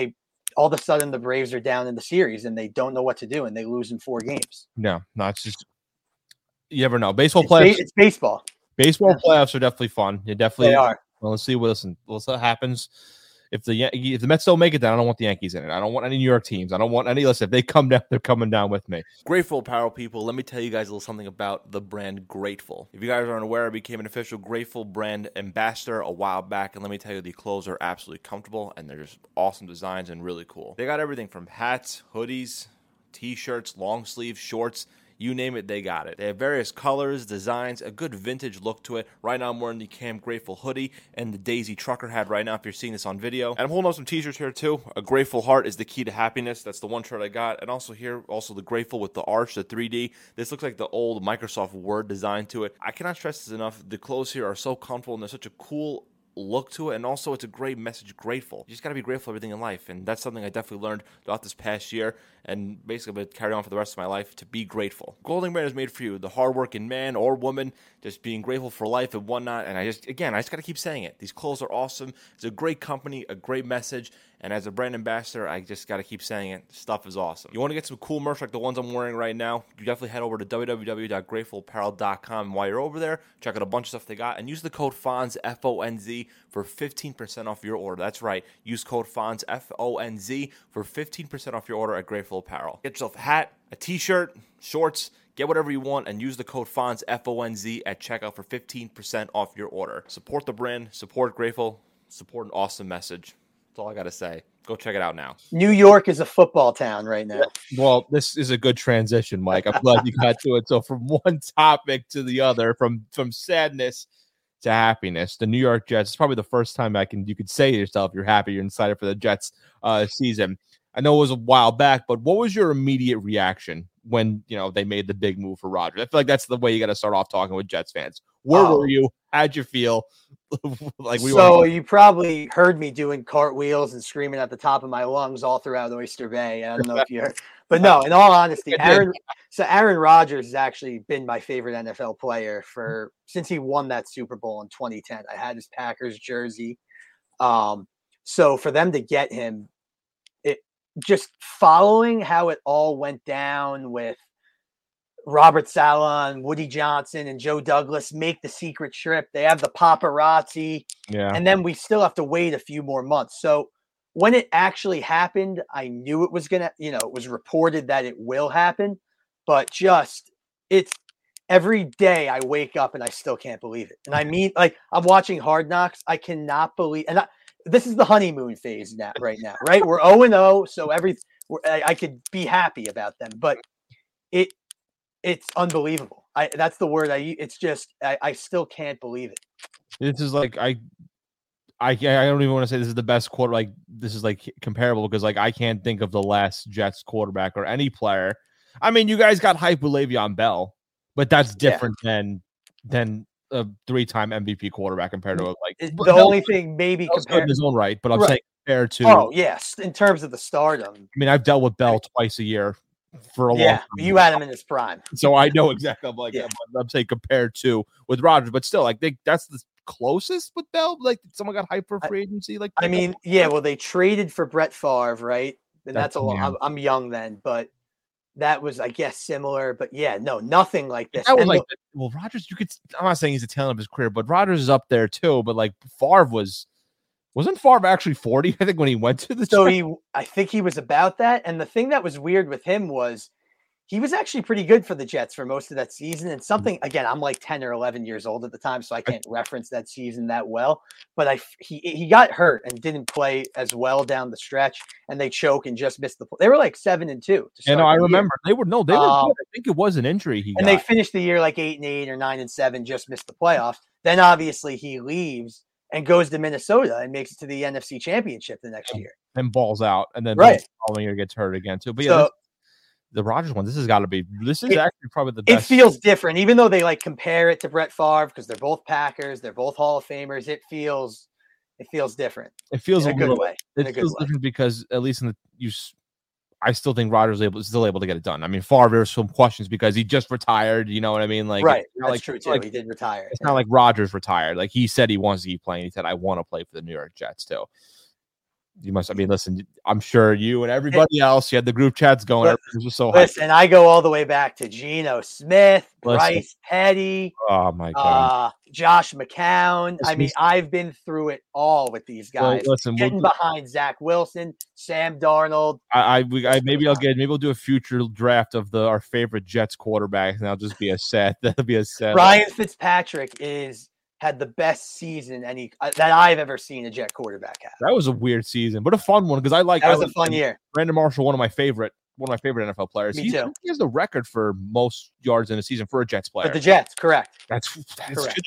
all of a sudden the Braves are down in the series, and they don't know what to do, and they lose in 4 games. No, it's just you never know. Baseball playoffs. It's baseball. Baseball playoffs are definitely fun. They are. Well, let's see what happens. If the Mets don't make it down, I don't want the Yankees in it. I don't want any New York teams. I don't want any. Listen, if they come down, they're coming down with me. Grateful Apparel people, let me tell you guys a little something about the brand Grateful. If you guys aren't aware, I became an official Grateful brand ambassador a while back, and let me tell you, the clothes are absolutely comfortable, and they're just awesome designs and really cool. They got everything from hats, hoodies, t-shirts, long sleeves, shorts. You name it, they got it. They have various colors, designs, a good vintage look to it. Right now, I'm wearing the Camp Grateful hoodie and the Daisy Trucker hat right now if you're seeing this on video. And I'm holding up some t-shirts here too. A grateful heart is the key to happiness. That's the one shirt I got. And also here, the grateful with the arch, the 3D. This looks like the old Microsoft Word design to it. I cannot stress this enough. The clothes here are so comfortable and they're such a cool look to it, and also it's a great message. Grateful. You just got to be grateful for everything in life, and that's something I definitely learned throughout this past year, and basically I'm going to carry on for the rest of my life, to be grateful. Golding Brand is made for you, the hardworking man or woman, just being grateful for life and whatnot. And I just got to keep saying it. These clothes are awesome. It's a great company, a great message, and as a brand ambassador, I just got to keep saying it. Stuff is awesome. You want to get some cool merch like the ones I'm wearing right now, you definitely head over to www.gratefulapparel.com. And while you're over there, check out a bunch of stuff they got, and use the code FONZ, F-O-N-Z, for 15% off your order. That's right. Use code FONZ, F-O-N-Z, for 15% off your order at Grateful Apparel. Get yourself a hat, a t-shirt, shorts, get whatever you want, and use the code FONZ, F-O-N-Z, at checkout for 15% off your order. Support the brand, support Grateful, support an awesome message. That's all I got to say. Go check it out now. New York is a football town right now. Well, this is a good transition, Mike. I'm glad you got to it. So from one topic to the other, from sadness to happiness, the New York Jets. It's probably the first time you could say to yourself you're happy, you're excited for the Jets season. I know it was a while back, but what was your immediate reaction when they made the big move for Rodgers. I feel like that's the way you got to start off talking with Jets fans. Where were you? How'd you feel? You probably heard me doing cartwheels and screaming at the top of my lungs all throughout Oyster Bay. I don't know if you heard, but no, in all honesty, Aaron Rodgers has actually been my favorite NFL player since he won that Super Bowl in 2010. I had his Packers jersey. So for them to get him, it just following how it all went down with Robert Saleh and Woody Johnson and Joe Douglas make the secret trip. They have the paparazzi, and then we still have to wait a few more months. So when it actually happened, I knew it was gonna, it was reported that it will happen, but it's every day I wake up and I still can't believe it. And I mean, like, I'm watching Hard Knocks. I cannot believe, this is the honeymoon phase right now, right? We're 0-0, so I could be happy about them, but it's unbelievable. That's the word it's just, I still can't believe it. This is like, I don't even want to say this is the best quarter. Like, this is like comparable because like, I can't think of the last Jets quarterback or any player. I mean, you guys got hype with Le'Veon Bell, but that's different than a 3-time MVP quarterback compared to the only thing maybe compared in his own right, but I'm saying compared to. Oh yes, in terms of the stardom. I mean, I've dealt with Bell twice a year for a long time. You had him in his prime, so I know exactly. I'm saying compared to with Rodgers, but still, I think that's the closest with Bell. Like someone got hyped for free agency. Like well, they traded for Brett Favre, right? And that's a lot. I'm young then, but. That was, I guess, similar, but nothing like this. That was Rodgers. I'm not saying he's a talent of his career, but Rodgers is up there too. But like Favre wasn't Favre actually 40? I think when he went to the. I think he was about that. And the thing that was weird with him was he was actually pretty good for the Jets for most of that season. And something, again, I'm like 10 or 11 years old at the time, so I can't reference that season that well. But he got hurt and didn't play as well down the stretch, and they choke and just missed they were like 7-2. I remember they were good. I think it was an injury they finished the year like 8-8 or 9-7, just missed the playoffs. Then obviously he leaves and goes to Minnesota and makes it to the NFC Championship the next year. And balls out, and then the following year gets hurt again too. But the Rodgers one, this is actually probably the best. It feels different, even though they like compare it to Brett Favre because they're both Packers, they're both Hall of Famers. It feels different. It feels in a good way. It feels different because at least I still think Rodgers is still able to get it done. I mean, Favre, there's some questions because he just retired. You know what I mean? Like, right, that's true too. He did retire. It's not like Rodgers retired. Like he said, he wants to keep playing. He said, "I want to play for the New York Jets too." Listen, I'm sure you and everybody else, you had the group chats going. Everything was so listen, I go all the way back to Geno Smith, Bryce Petty. Oh my God. Josh McCown. I've been through it all with these guys. Getting behind Zach Wilson, Sam Darnold. Maybe we'll do a future draft of our favorite Jets quarterbacks, and I'll just be a set. That'll be a set. Ryan Fitzpatrick had the best season that I've ever seen a Jet quarterback have. That was a weird season, but a fun one because that was a fun year. Brandon Marshall, one of my favorite NFL players. Me too. He has the record for most yards in a season for a Jets player. For the Jets, correct. That's correct.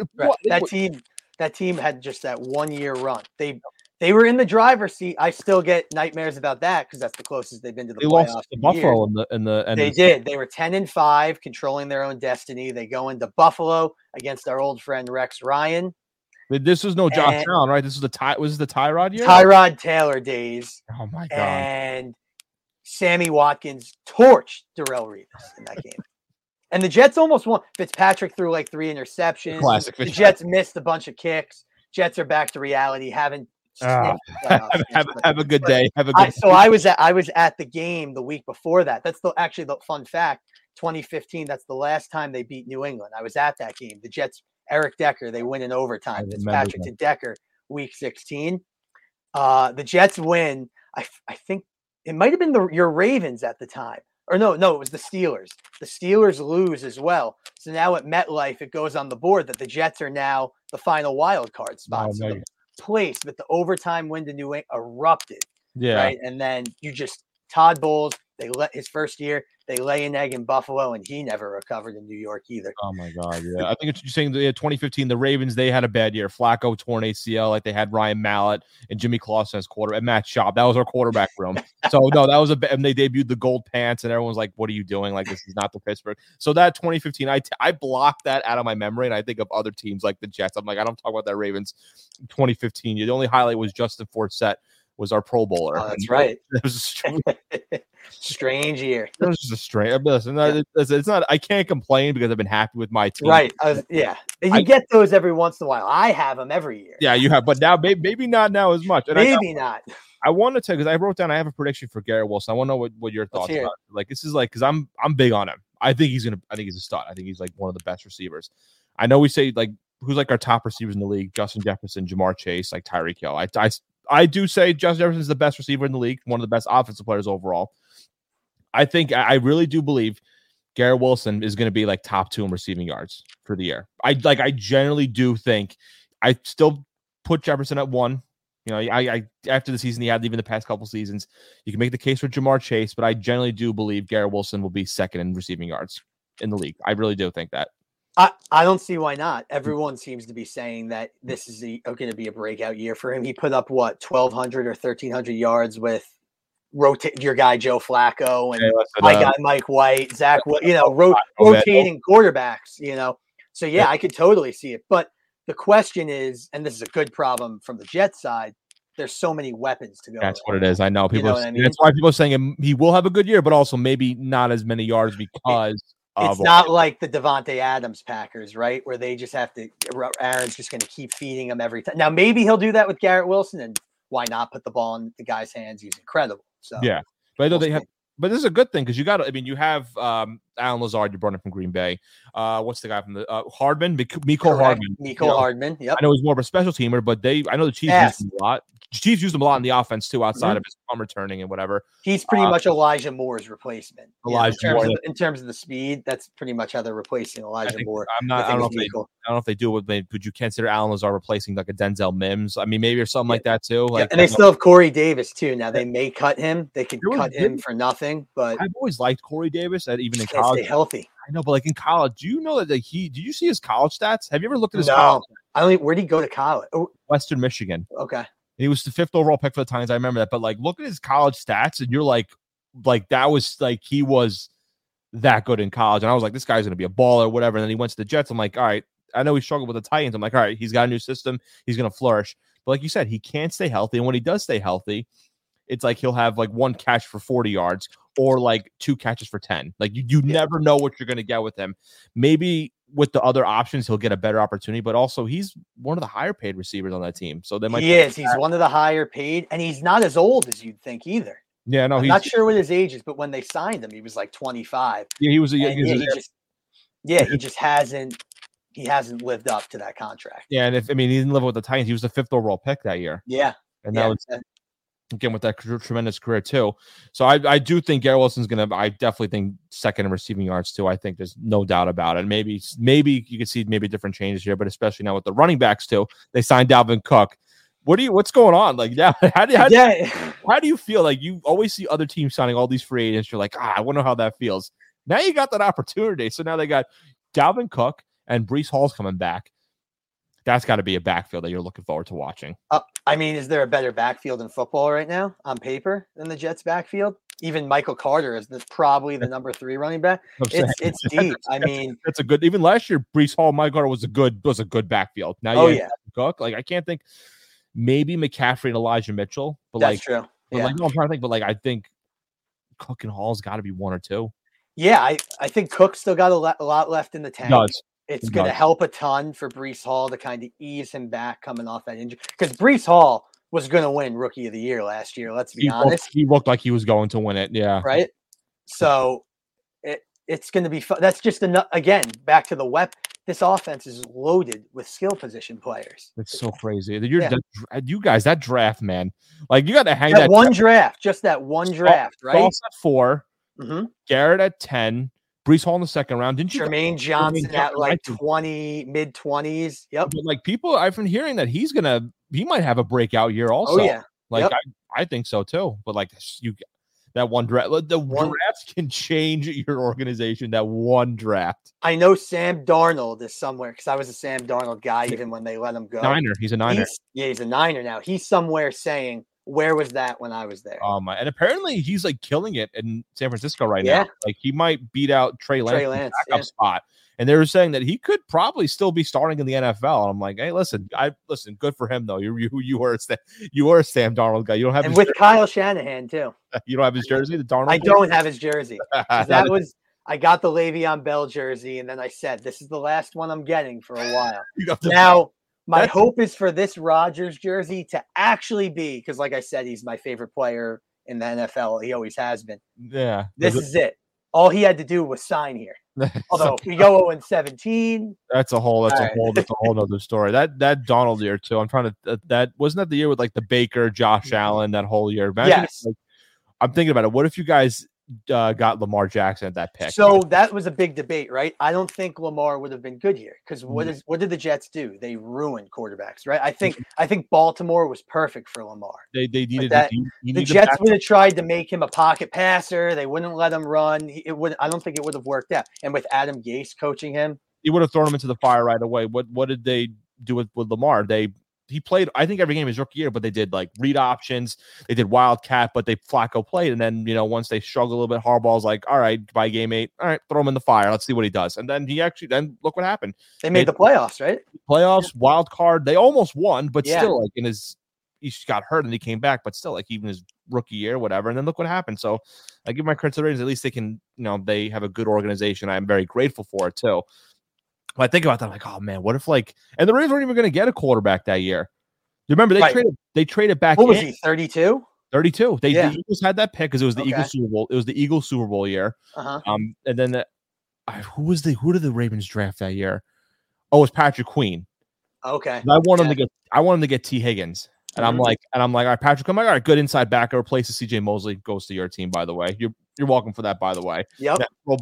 That team had just that 1 year run. They were in the driver's seat. I still get nightmares about that because that's the closest they've been to the playoffs. They lost to Buffalo They did. They were 10-5, controlling their own destiny. They go into Buffalo against our old friend Rex Ryan. This was no Josh Allen, right? This was the Tyrod year? Tyrod Taylor days. Oh my God. And Sammy Watkins torched Darrelle Revis in that game. And the Jets almost won. Fitzpatrick threw like 3 interceptions. Classic. The Jets missed a bunch of kicks. Jets are back to reality. Have a good day. So I was at the game the week before that. That's actually the fun fact. 2015. That's the last time they beat New England. I was at that game. The Jets, Eric Decker, they win in overtime. Fitzpatrick to Decker, week 16. The Jets win. I think it might have been your Ravens at the time. Or no, it was the Steelers. The Steelers lose as well. So now at MetLife, it goes on the board that the Jets are now the final wild card spot. So the place that the overtime win to New England erupted. Yeah. Right. And then Todd Bowles, His first year, they lay an egg in Buffalo, and he never recovered in New York either. Oh my God, yeah. I think you're saying 2015, the Ravens, they had a bad year. Flacco torn ACL, like they had Ryan Mallett and Jimmy Clausen as quarterback, and Matt Schaub. That was our quarterback room. So no, that was and they debuted the gold pants, and everyone was like, "What are you doing? Like this is not the Pittsburgh." So that 2015, I blocked that out of my memory, and I think of other teams like the Jets. I'm like, I don't talk about that Ravens 2015. The only highlight was Justin Forsett was our Pro Bowler. Oh, that's right. It was strange year. It was just a strange. Listen, it's not. I can't complain because I've been happy with my team. Right. You get those every once in a while. I have them every year. Yeah, you have, but now maybe not now as much. And maybe not. I want to tell because I wrote down. I have a prediction for Garrett Wilson. I want to know what your thoughts are. Like this is like because I'm big on him. I think he's a stud. I think he's like one of the best receivers. I know we say like who's like our top receivers in the league: Justin Jefferson, Jamar Chase, like Tyreek Hill. I do say Justin Jefferson is the best receiver in the league, one of the best offensive players overall. I think I really do believe Garrett Wilson is going to be like top 2 in receiving yards for the year. I generally do think. I still put Jefferson at 1. You know, I after the season he had, even the past couple seasons, you can make the case for Jamar Chase, but I generally do believe Garrett Wilson will be second in receiving yards in the league. I really do think that. I don't see why not. Everyone seems to be saying that this is going to be a breakout year for him. He put up 1,200 or 1,300 yards with your guy Joe Flacco and my guy Mike White, Zach. Rotating quarterbacks. So yeah, I could totally see it. But the question is, and this is a good problem from the Jets side, there's so many weapons to go. That's what it is. I know people. That's why people are saying he will have a good year, but also maybe not as many yards because. It's not like the Devontae Adams Packers, right? Where they just have to, Aaron's just going to keep feeding him every time. Now, maybe he'll do that with Garrett Wilson, and why not put the ball in the guy's hands? He's incredible. So yeah, but I know they have. But this is a good thing because you got. I mean, you have Alan Lazard. You brought him from Green Bay. What's the guy from the Hardman? Mecole Hardman. Mecole Hardman. Yep. I know he's more of a special teamer, but I know the Chiefs use him a lot. Chiefs use him a lot in the offense too, outside of his punt returning and whatever. He's pretty much Elijah Moore's replacement. Elijah Moore. In terms of the speed, that's pretty much how they're replacing Elijah Moore. I don't know if they do. Would you consider Alan Lazard replacing like a Denzel Mims? I mean, maybe or something like that too. Like, and they still have Corey Davis too. Now they may cut him. They could cut him for nothing. But I've always liked Corey Davis. Even in college, stay healthy. I know, but like in college, do you know that did you see his college stats? Have you ever looked at his? No, college? I don't. Where did he go to college? Western Michigan. Okay. He was the 5th overall pick for the Titans. I remember that. But like, look at his college stats, and you're like that was like he was that good in college. And I was like, this guy's gonna be a baller, or whatever. And then he went to the Jets. I'm like, all right, I know he struggled with the Titans. I'm like, all right, he's got a new system. He's gonna flourish. But like you said, he can't stay healthy. And when he does stay healthy, it's like he'll have like 1 catch for 40 yards or like 2 catches for 10. Like you never know what you're gonna get with him. Maybe with the other options, he'll get a better opportunity, but also he's one of the higher paid receivers on that team. So they might. He's one of the higher paid, and he's not as old as you'd think either. Yeah, no, I'm not sure what his age is, but when they signed him, he was like 25. Yeah, he hasn't lived up to that contract. Yeah, and he didn't live with the Titans. He was the 5th overall pick that year. Yeah, and that was again with that tremendous career too. So I do think Garrett Wilson's I definitely think second in receiving yards too. I think there's no doubt about it. Maybe you can see maybe different changes here, but especially now with the running backs too. They signed Dalvin Cook. What's going on? Like, yeah, how do you feel? Like you always see other teams signing all these free agents. You're like, I wonder how that feels. Now you got that opportunity. So now they got Dalvin Cook and Breece Hall's coming back. That's got to be a backfield that you're looking forward to watching. Is there a better backfield in football right now on paper than the Jets backfield? Even Michael Carter is probably the number 3 running back. It's deep. That's a good. Even last year, Breece Hall, Michael Carter was a good backfield. Now, Cook. Like I can't think. Maybe McCaffrey and Elijah Mitchell, but that's true. But I'm trying to think. But I think Cook and Hall's got to be 1 or 2. Yeah, I think Cook's still got a lot left in the tank. It's going to help a ton for Breece Hall to kind of ease him back coming off that injury. Because Breece Hall was going to win Rookie of the Year last year. Let's be honest. He looked like he was going to win it. Yeah. Right. So it's going to be fun. That's just again back to the weapon. This offense is loaded with skill position players. It's so crazy. You guys, that draft, man. Like you got to hang that one draft. Just that one draft, right? Sauce at 4. Mm-hmm. Garrett at 10. Breece Hall in the second round. Didn't you? Jermaine Johnson at like 20, mid-20s. Yep. But like people, I've been hearing that he might have a breakout year also. Oh, yeah. Like I think so too. But like That one draft. The drafts can change your organization. That one draft. I know Sam Darnold is somewhere because I was a Sam Darnold guy even when they let him go. Niner. He's a Niner. He's a Niner now. He's somewhere saying, where was that when I was there? Oh my! And apparently he's like killing it in San Francisco right now. Like he might beat out Trey Lance in the backup spot. And they were saying that he could probably still be starting in the NFL. And I'm like, hey, listen, good for him though. You are a Sam Darnold guy. You don't have and with jersey. Kyle Shanahan too. You don't have his jersey, the Darnold. I don't have his jersey. I got the Le'Veon Bell jersey, and then I said, this is the last one I'm getting for a while. Now, my hope is for this Rodgers jersey to actually be, because like I said, he's my favorite player in the NFL. He always has been. Yeah. This is it. All he had to do was sign here. Although if we go 0-17, that's a whole other story. That Donald year too. I'm trying to that wasn't that the year with like the Baker, Josh Allen, that whole year. Imagine I'm thinking about it. What if you guys got Lamar Jackson at that pick? So that was a big debate, right? I don't think Lamar would have been good here because what did the Jets do? They ruined quarterbacks, right? I think Baltimore was perfect for Lamar. They needed that. The Jets would have tried to make him a pocket passer. They wouldn't let him run. I don't think it would have worked out. And with Adam Gase coaching him, he would have thrown him into the fire right away. What did they do with Lamar? He played, I think, every game his rookie year, but they did like read options. They did Wildcat, but Flacco played. And then, once they struggled a little bit, Harbaugh's like, all right, by game 8, all right, throw him in the fire. Let's see what he does. And then then look what happened. They made the playoffs, right? Playoffs, wild card. They almost won, but still, like he got hurt and he came back, but still, like even his rookie year, whatever. And then look what happened. So I give my credit to the Ravens. At least they can, they have a good organization. I'm very grateful for it too. When I think about that, I'm like, oh man, what if and the Ravens weren't even going to get a quarterback that year. You remember they traded back. What was he? 32. 32. The Eagles had that pick because it was the Eagles Super Bowl. It was the Eagles Super Bowl year. And then who did the Ravens draft that year? Oh, it was Patrick Queen. Okay. And I want him to get T. Higgins. And I'm like, all right, Patrick, I'm like, all right, good inside backer, replaces CJ Mosley, goes to your team, by the way. You're welcome for that, by the way. Yep.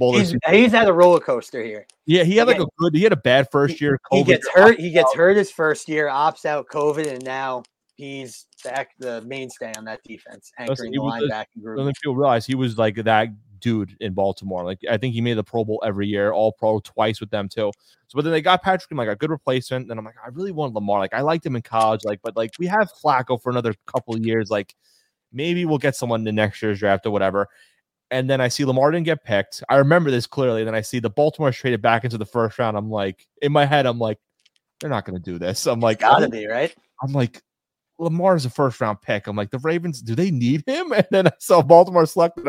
He's had a roller coaster here. Yeah, he had he had a bad first year. COVID he gets hurt his first year, opts out COVID, and now he's the mainstay on that defense, anchoring the linebacking group. Then people realize he was like that dude in Baltimore. Like I think he made the Pro Bowl every year, all pro twice with them too. So but then they got Patrick and like a good replacement. And I'm like, I really want Lamar. Like I liked him in college, but we have Flacco for another couple of years. Like maybe we'll get someone in the next year's draft or whatever. And then I see Lamar didn't get picked. I remember this clearly. And then I see the Baltimore traded back into the first round. I'm like, in my head, I'm like, they're not going to do this. I'm like, gotta be right. I'm like, Lamar's a first round pick. I'm like, the Ravens, do they need him? And then I saw Baltimore selected.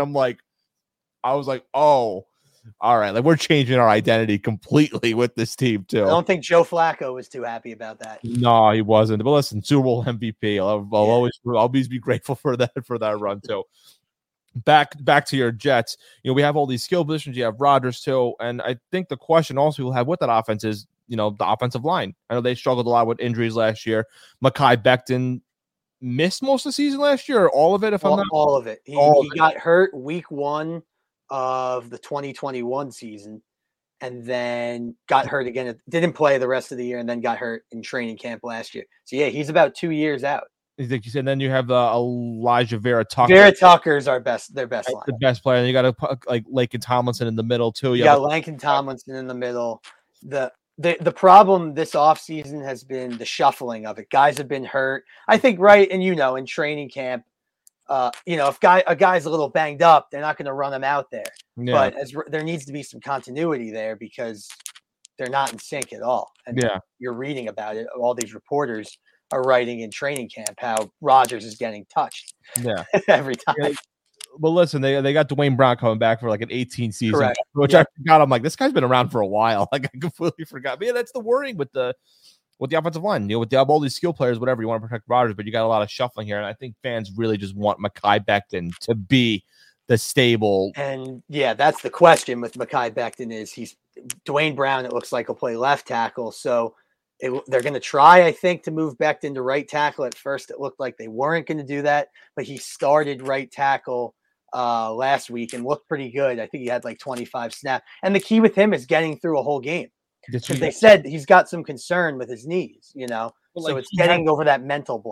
I was like, oh, all right. Like we're changing our identity completely with this team too. I don't think Joe Flacco was too happy about that. No, he wasn't. But listen, Super Bowl MVP. I'll always be grateful for that run too. Back to your Jets. We have all these skill positions. You have Rodgers too, and I think the question also we'll have with that offense is, the offensive line. I know they struggled a lot with injuries last year. Mekhi Becton missed most of the season last year, or all of it. All of it. He got hurt week 1 of the 2021 season, and then got hurt again. Didn't play the rest of the year, and then got hurt in training camp last year. So yeah, he's about 2 years out. Like you said, then you have Elijah Vera Tucker. Vera Tucker's their best line. The best player. And you got like Laken Tomlinson in the middle too. You got Laken Tomlinson in the middle. The problem this offseason has been the shuffling of it. Guys have been hurt. I think in training camp, if a guy's a little banged up, they're not going to run him out there. Yeah. But there needs to be some continuity there because they're not in sync at all. And you're reading about it. All these reporters are writing in training camp how Rodgers is getting touched. Yeah. Every time. Yeah. But listen, they got Dwayne Brown coming back for like an 18 season, correct. Which I forgot. I'm like, this guy's been around for a while. Like I completely forgot. But yeah, that's the worrying with the offensive line. With all these skill players, whatever, you want to protect Rodgers, but you got a lot of shuffling here. And I think fans really just want Mekhi Becton to be the stable. And yeah, that's the question with Mekhi Becton is he's Dwayne Brown. It looks like he'll play left tackle. So they're going to try, I think, to move Becton to right tackle. At first, it looked like they weren't going to do that, but he started right tackle last week and looked pretty good. I think he had like 25 snaps. And the key with him is getting through a whole game. Because they said he's got some concern with his knees, so it's getting over that mental block.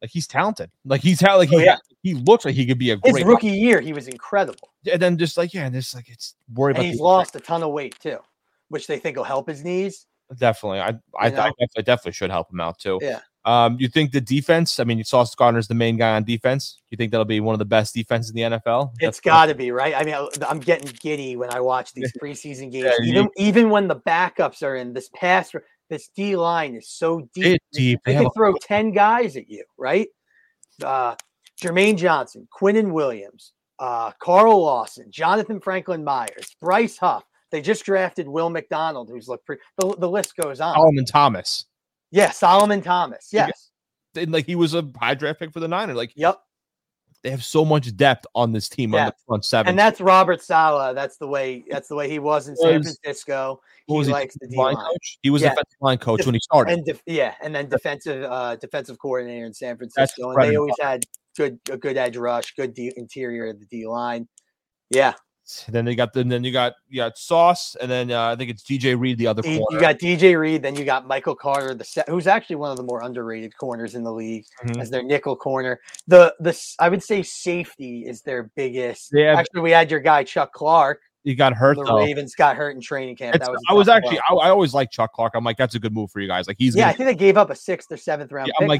Like he's talented. Like he's talented. Like he looks like he could be a great. His rookie year, he was incredible. And then just like it's like it's worried about. And he's lost a ton of weight too, which they think will help his knees. Definitely, I definitely should help him out too. Yeah. You think the defense? I mean, you Sauce Gardner's the main guy on defense. You think that'll be one of the best defenses in the NFL? It's got to be, right? I mean, I'm getting giddy when I watch these preseason games. Even when the backups are in, this D line is so deep. It's deep. They can throw 10 guys at you, right? Jermaine Johnson, Quinnen Williams, Carl Lawson, Jonathan Franklin Myers, Bryce Huff. They just drafted Will McDonald, who's looked pretty. The list goes on. Solomon Thomas. Yeah, Solomon Thomas. Yes. And like he was a high draft pick for the Niners. Like, yep. They have so much depth on this team on the front seven. And that's Robert Saleh. That's the way he was in San Francisco. He likes the D-line coach. He was defensive line coach when he started. And then defensive coordinator in San Francisco. And they always had a good edge rush, good interior of the D line. Yeah. Then you got Sauce, and then I think it's DJ Reed, the other corner. You got DJ Reed, then you got Michael Carter, who's actually one of the more underrated corners in the league as their nickel corner. I would say safety is their biggest. Yeah. Actually, we had your guy Chuck Clark. He got hurt. The Ravens got hurt in training camp. I always like Chuck Clark. I'm like, that's a good move for you guys. Like I think they gave up a 6th or 7th round pick.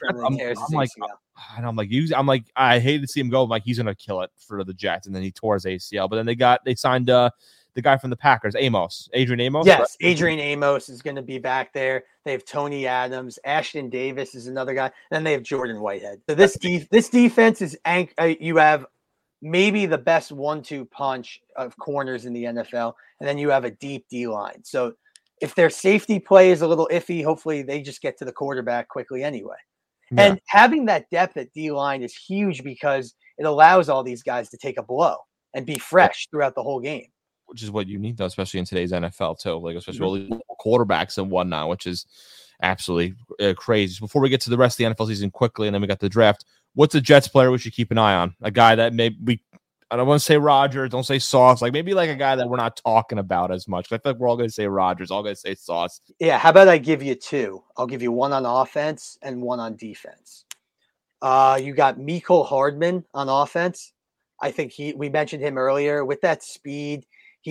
I'm like, I hate to see him go. I'm like, he's gonna kill it for the Jets, and then he tore his ACL. But then they signed the guy from the Packers, Adrian Amos. Yes, right? Adrian Amos is going to be back there. They have Tony Adams, Ashton Davis is another guy. Then they have Jordan Whitehead. So this defense is you have maybe the best 1-2 punch of corners in the NFL, and then you have a deep D line. So if their safety play is a little iffy, hopefully they just get to the quarterback quickly anyway. Yeah. And having that depth at D line is huge because it allows all these guys to take a blow and be fresh throughout the whole game. Which is what you need, though, especially in today's NFL, too. Like, especially quarterbacks and whatnot, which is absolutely crazy. Before we get to the rest of the NFL season quickly, and then we got the draft, what's a Jets player we should keep an eye on? A guy that I don't want to say Rodgers, don't say Sauce, like maybe like a guy that we're not talking about as much. I feel like we're all going to say Rodgers, all going to say Sauce. Yeah, how about I give you two? I'll give you one on offense and one on defense. You got Mecole Hardman on offense. I think we mentioned him earlier. With that speed,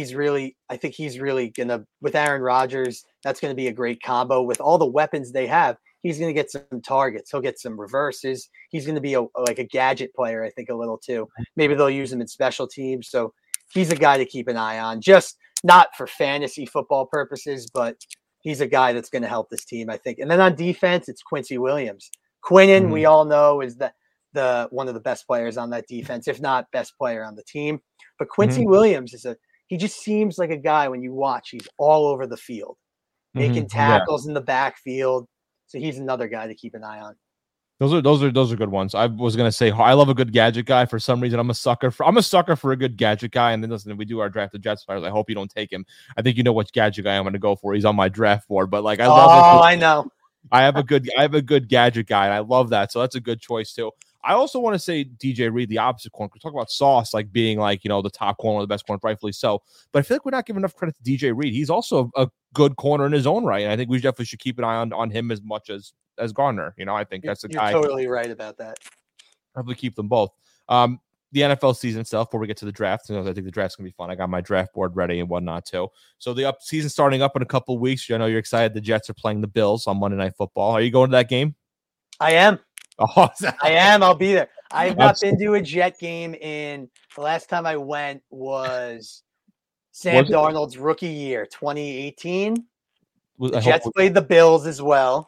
I think he's really gonna, with Aaron Rodgers, that's gonna be a great combo. With all the weapons they have, he's gonna get some targets. He'll get some reverses. He's gonna be like a gadget player, I think, a little too. Maybe they'll use him in special teams. So he's a guy to keep an eye on, just not for fantasy football purposes, but he's a guy that's gonna help this team, I think. And then on defense, it's Quincy Williams. Quinnen, we all know, is the one of the best players on that defense, if not best player on the team. But Quincy Williams he just seems like a guy when you watch, he's all over the field, making tackles in the backfield. So he's another guy to keep an eye on. Those are good ones. I was gonna say I love a good gadget guy. For some reason, I'm a sucker for a good gadget guy. And then listen, we do our draft of Jets players. I hope you don't take him. I think you know which gadget guy I'm gonna go for. He's on my draft board. But like I know. I have a good gadget guy, and I love that. So that's a good choice too. I also want to say DJ Reed, the opposite corner. We talk about Sauce like being like, the top corner, the best corner, rightfully so. But I feel like we're not giving enough credit to DJ Reed. He's also a good corner in his own right. And I think we definitely should keep an eye on him as much as Gardner. I think that's the guy. You're totally right about that. Probably keep them both. The NFL season itself, before we get to the draft, I think the draft's going to be fun. I got my draft board ready and whatnot too. So the season starting up in a couple of weeks. I know you're excited. The Jets are playing the Bills on Monday Night Football. Are you going to that game? I am. Oh, I am. I'll be there. I've not been to a Jet game the last time I went was Sam Darnold's rookie year, 2018. The Jets played the Bills as well.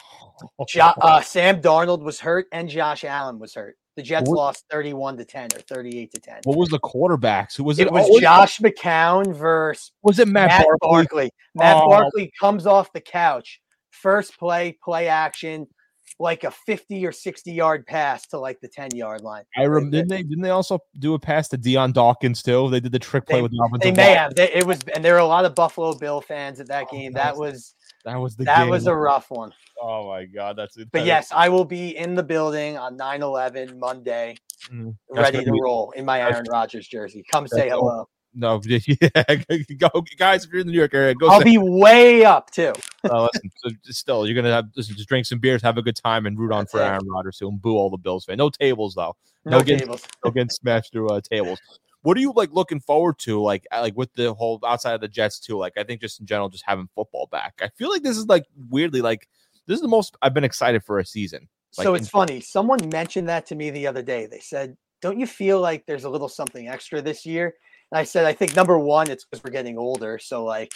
Sam Darnold was hurt and Josh Allen was hurt. The Jets lost 31-10 or 38-10. What was the quarterbacks? Who was it? It was Josh McCown versus Matt Barkley. Matt Barkley comes off the couch. First play action. Like a 50 or 60 yard pass to like the 10-yard line. Didn't they also do a pass to Deion Dawkins too? They did the trick play with the offensive. They may have. And there were a lot of Buffalo Bill fans at that game. That was a rough one. Oh my God, But yes, I will be in the building on 9/11 Monday, ready to roll in my Aaron Rodgers jersey. Come say hello. No, yeah, go guys. If you're in the New York area, go. I'll be way up too. Listen, so still, you're gonna have just drink some beers, have a good time, and root on for Aaron Rodgers too, and boo all the Bills fans. No tables though. No tables. No getting smashed through tables. What are you like looking forward to? Like with the whole outside of the Jets too. Like I think just in general, just having football back. I feel like this is like weirdly like this is the most I've been excited for a season. Like, so it's funny. Someone mentioned that to me the other day. They said, "Don't you feel like there's a little something extra this year?" And I said, I think number one, it's because we're getting older. So like,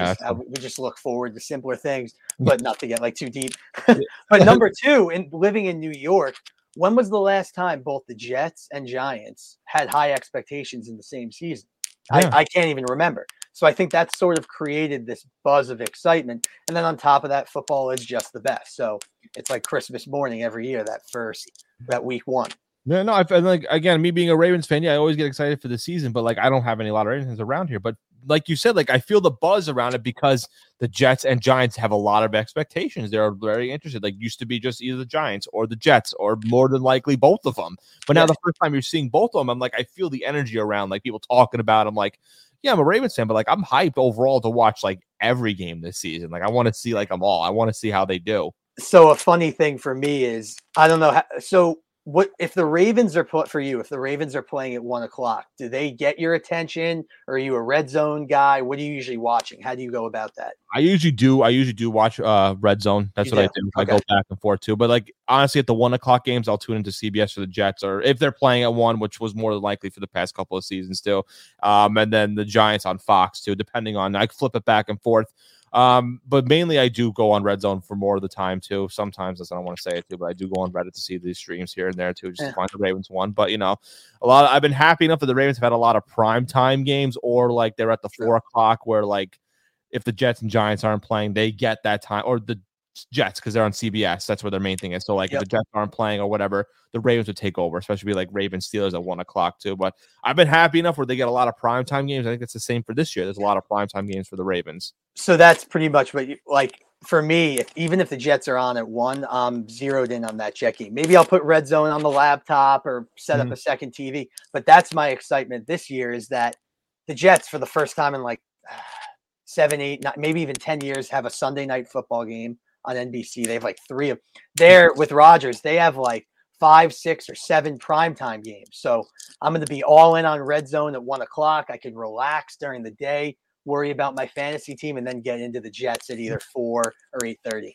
we just look forward to simpler things, but not to get like too deep. But number two, in living in New York, when was the last time both the Jets and Giants had high expectations in the same season? Yeah. I can't even remember. So I think that sort of created this buzz of excitement. And then on top of that, football is just the best. So it's like Christmas morning every year, that week one. No, I like again, me being a Ravens fan, I always get excited for the season, but like I don't have a lot of Ravens around here. But like you said, like I feel the buzz around it because the Jets and Giants have a lot of expectations. They're very interested. Like used to be just either the Giants or the Jets, or more than likely both of them. But now the first time you're seeing both of them, I'm like, I feel the energy around like people talking about. I'm like, yeah, I'm a Ravens fan, but like I'm hyped overall to watch like every game this season. Like I want to see like them all. I want to see how they do. So a funny thing for me is I don't know how. What if the Ravens are if the Ravens are playing at 1:00, do they get your attention? Or are you a red zone guy? What are you usually watching? How do you go about that? I usually do watch red zone. That's what I do. I go back and forth too. But like honestly, at the 1:00 games, I'll tune into CBS for the Jets, or if they're playing at 1, which was more than likely for the past couple of seasons too. And then the Giants on Fox too, depending on I flip it back and forth. But mainly I do go on Red Zone for more of the time too. Sometimes I don't want to say it too, but I do go on Reddit to see these streams here and there too, just to find the Ravens one. But I've been happy enough that the Ravens have had a lot of prime time games, or like they're at the 4:00 where like if the Jets and Giants aren't playing, they get that time, or the Jets because they're on CBS. That's where their main thing is. So like if the Jets aren't playing or whatever, the Ravens would take over, especially like Ravens Steelers at 1:00 too. But I've been happy enough where they get a lot of primetime games. I think it's the same for this year. There's a lot of primetime games for the Ravens. So that's pretty much what for me, even if the Jets are on at 1, I'm zeroed in on that Jet game. Maybe I'll put Red Zone on the laptop or set up a second TV. But that's my excitement this year is that the Jets, for the first time in like 7, 8, 9, maybe even 10 years, have a Sunday night football game on NBC. They have like 3 of there with Rodgers. They have like 5, 6, or 7 primetime games. So I'm going to be all in on Red Zone at 1:00. I can relax during the day, worry about my fantasy team, and then get into the Jets at either 4 or 8:30.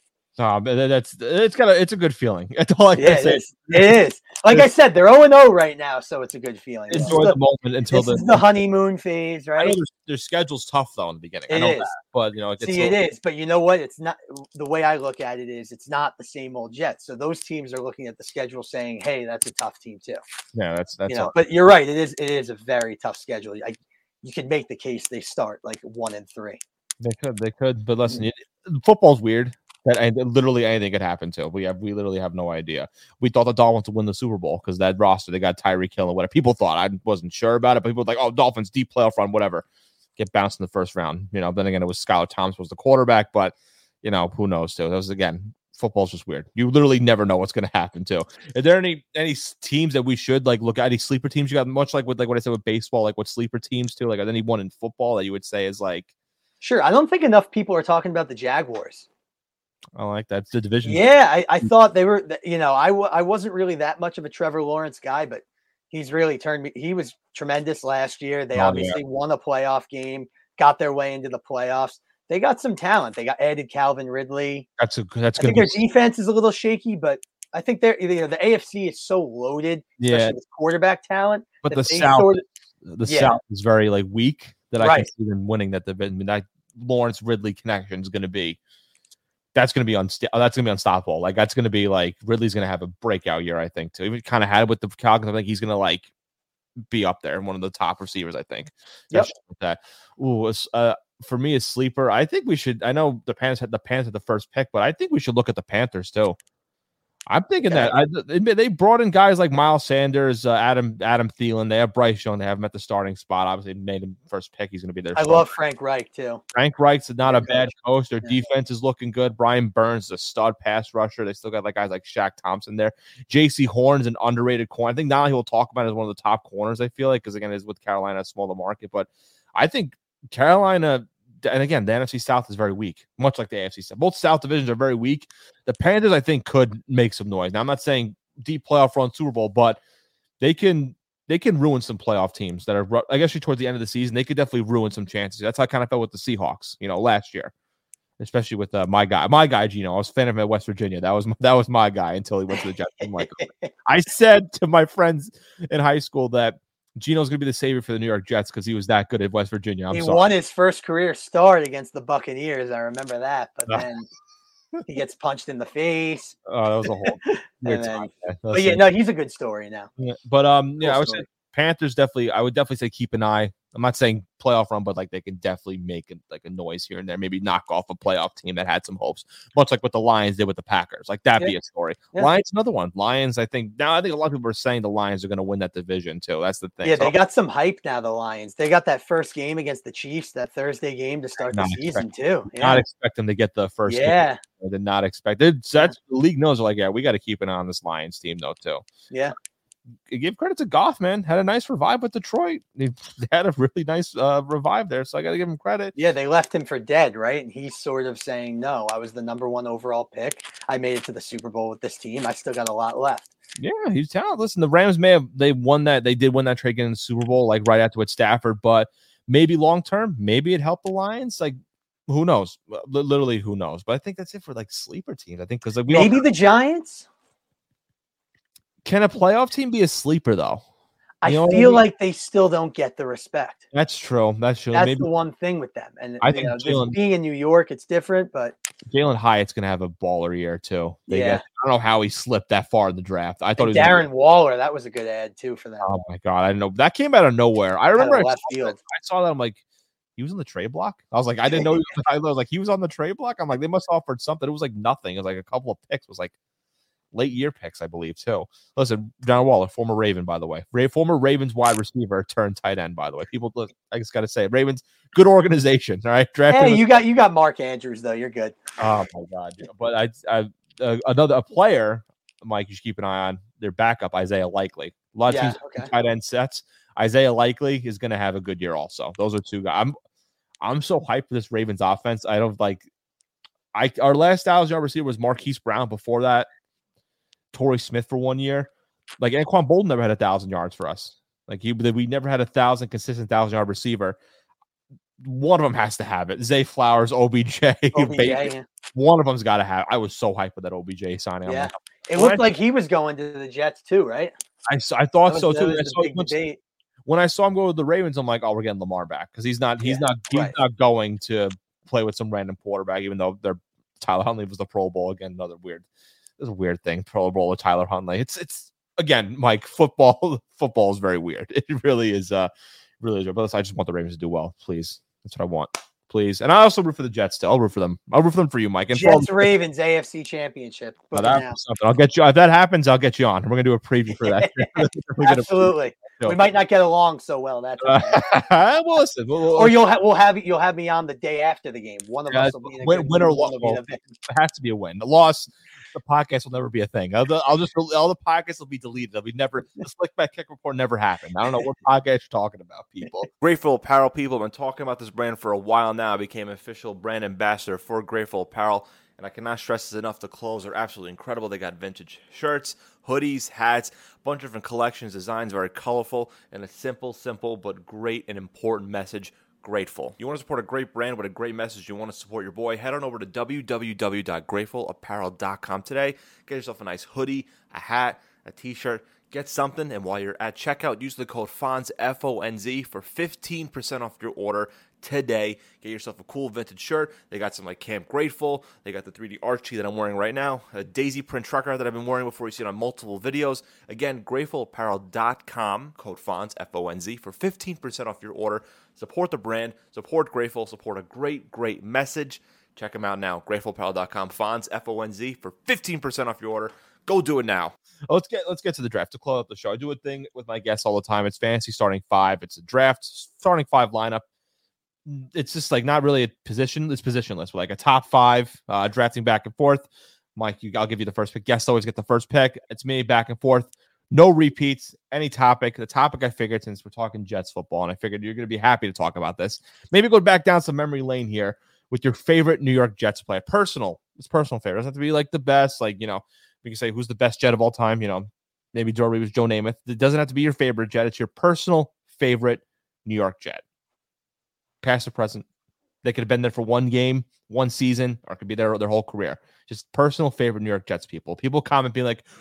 It's a good feeling. That's all I can say. It is. Like I said, they're 0-0 right now, so it's a good feeling. Enjoy the moment until the honeymoon phase, right? I know their schedule's tough though in the beginning. I know that, but it is. But you know what? It's not the way I look at it is it's not the same old Jets. So those teams are looking at the schedule saying, "Hey, that's a tough team too." Yeah, that's But you're right. It is a very tough schedule. You could make the case they start like 1-3. They could. But listen, football's weird. That literally anything could happen to. We literally have no idea. We thought the Dolphins would win the Super Bowl because that roster, they got Tyreek Hill and whatever. People thought, I wasn't sure about it, but people were like, oh, Dolphins deep playoff run, whatever. Get bounced in the first round. Then again, it was Skylar Thomas was the quarterback, but who knows too. That was again, football's just weird. You literally never know what's going to happen too. Are there any teams that we should like look at? Any sleeper teams you got? Much like with like what I said with baseball, like what sleeper teams too? Like are there any one in football that you would say is like? Sure, I don't think enough people are talking about the Jaguars. I like that. It's the division. Yeah, I thought they were, I wasn't really that much of a Trevor Lawrence guy, but he's really turned me. He was tremendous last year. They obviously won a playoff game, got their way into the playoffs. They got some talent. They added Calvin Ridley. I think their defense is a little shaky, but I think the AFC is so loaded, especially with quarterback talent. But the South is very like weak that I can see them winning that division. I mean, that Lawrence Ridley connection is going to be. That's going to be unstoppable. Like that's going to be like Ridley's going to have a breakout year, I think. Too. He kind of had it with the Falcons. I think he's going to like be up there, one of the top receivers. I think. Yep. That. Ooh, for me, a sleeper. I think we should. I know the Panthers had the first pick, but I think we should look at the Panthers too. I'm thinking that they brought in guys like Miles Sanders, Adam Thielen. They have Bryce Young. They have him at the starting spot. Obviously, made him first pick. He's going to be their I starter. love Frank Reich, too. Frank Reich's not a bad coach. Their defense is looking good. Brian Burns is a stud pass rusher. They still got like guys like Shaq Thompson there. J.C. Horn is an underrated corner. I think now he'll talk about it as one of the top corners, I feel like, because, again, it's with Carolina, a smaller market. But I think Carolina – and again, the NFC South is very weak, much like the AFC South. Both South divisions are very weak. The Panthers, I think, could make some noise. Now, I'm not saying deep playoff run Super Bowl, but they can ruin some playoff teams that are, I guess, towards the end of the season. They could definitely ruin some chances. That's how I kind of felt with the Seahawks, last year, especially with my guy, Gino. I was a fan of him at West Virginia. That was my guy until he went to the Jets. I'm like, I said to my friends in high school that Gino's going to be the savior for the New York Jets because he was that good at West Virginia. He won his first career start against the Buccaneers. I remember that. But then he gets punched in the face. Oh, that was a whole weird time. But yeah, no, he's a good story now. Yeah, but I would say Panthers definitely. I would definitely say keep an eye. I'm not saying playoff run, but like they can definitely make a noise here and there. Maybe knock off a playoff team that had some hopes, much like what the Lions did with the Packers. Like that'd be a story. Yeah. Lions, another one. Lions, I think a lot of people are saying the Lions are going to win that division too. That's the thing. Yeah, they got some hype now. The Lions. They got that first game against the Chiefs, that Thursday game to start the season too. Yeah. Not expect them to get the first. Yeah, game. I did not expect it. That's the league knows. Like, yeah, we got to keep an eye on this Lions team though too. Yeah. Give credit to Goff, man. Had a nice revive with Detroit. They had a really nice revive there, so I got to give him credit. Yeah, they left him for dead, right? And he's sort of saying, no, I was the number 1 overall pick. I made it to the Super Bowl with this team. I still got a lot left. Yeah, he's talented. Listen, the Rams they won that. They did win that trade in the Super Bowl, like right after with Stafford, but maybe long term, maybe it helped the Lions. Like, who knows? Literally, who knows? But I think that's it for like sleeper teams. I think because like, maybe the Giants. Can a playoff team be a sleeper, though? I feel like they still don't get the respect. That's true. That's the one thing with them. And I think being in New York, it's different, but Jalen Hyatt's going to have a baller year, too. I don't know how he slipped that far in the draft. I thought he was Darren Waller, that was a good ad, too, for them. Oh, my God. I didn't know. That came out of nowhere. I remember I saw that. I'm like, he was on the trade block? I was like, I didn't know. I was like, he was on the trade block? I'm like, they must have offered something. It was like nothing. It was like a couple of picks. It was like late year picks, I believe, too. Listen, Darren Waller, former Raven, by the way. Former Ravens wide receiver turned tight end, by the way. People, I just got to say, Ravens, good organization, all right? Hey, you got Mark Andrews, though. You're good. Oh, my God. But another player, Mike, you should keep an eye on, their backup, Isaiah Likely. A lot of teams tight end sets. Isaiah Likely is going to have a good year also. Those are two guys. I'm so hyped for this Ravens offense. I don't like – our last 1,000-yard receiver was Marquise Brown. Before that, Torrey Smith for 1 year. Like Anquan Bolden never had 1,000 yards for us. Like we never had 1,000 consistent 1,000-yard receiver. One of them has to have it. Zay Flowers, OBJ. One of them's got to have. I was so hyped with that OBJ signing. Yeah, it looked like he was going to the Jets too, right? I thought so too. When I saw him go to the Ravens, I'm like, oh, we're getting Lamar back because he's not going to play with some random quarterback, even though Tyler Huntley was the Pro Bowl again. Another weird. It's a weird thing, Pro Bowl with Tyler Huntley. It's again, Mike. Football is very weird. It really is. Really is. But I just want the Ravens to do well, please. That's what I want, please. And I also root for the Jets. Still, I'll root for them. I'll root for them for you, Mike. And Jets Ravens AFC Championship. I'll get you. If that happens, I'll get you on. We're gonna do a preview for that. Absolutely. We might not get along so well. That's okay. Well, listen. Or you'll have me on the day after the game. One of us will be win or loss. It has to be a win. The loss. The podcast will never be a thing. All the podcasts will be deleted. They'll be never. The Slick Back Kick Report never happened. I don't know what podcast you're talking about, people. Grateful Apparel people. I've been talking about this brand for a while now. I became an official brand ambassador for Grateful Apparel, and I cannot stress this enough. The clothes are absolutely incredible. They got vintage shirts, hoodies, hats, a bunch of different collections, designs, very colorful, and a simple but great and important message. Grateful. You want to support a great brand with a great message, you want to support your boy, head on over to www.gratefulapparel.com today. Get yourself a nice hoodie, a hat, a t-shirt, get something, and while you're at checkout, use the code FONZ, F-O-N-Z, for 15% off your order today. Get yourself a cool vintage shirt. They got some like Camp Grateful. They got the 3D Archie that I'm wearing right now, a Daisy print trucker that I've been wearing before. You see it on multiple videos. Again, gratefulapparel.com, code FONZ, F-O-N-Z, for 15% off your order. Support the brand, support Grateful, support a great message. Check them out now, gratefulapparel.com, FONZ, F-O-N-Z, for 15% off your order. Go do it now. Let's get to the draft to close up the show. I do a thing with my guests all the time. It's fantasy starting five. It's a draft starting five lineup. It's just like not really a position. It's positionless. Like a top five, drafting back and forth. Mike, I'll give you the first pick. Guests always get the first pick. It's me back and forth. No repeats. Any topic. The topic I figured, since we're talking Jets football, and I figured you're going to be happy to talk about this. Maybe go back down some memory lane here with your favorite New York Jets player. Personal. It's personal favorite. It doesn't have to be like the best. Like, you know, we can say who's the best Jet of all time. You know, maybe Joe Reeves, Joe Namath. It doesn't have to be your favorite Jet. It's your personal favorite New York Jet. Past or present. They could have been there for one game, one season, or it could be there their whole career. Just personal favorite New York Jets people. People comment being like,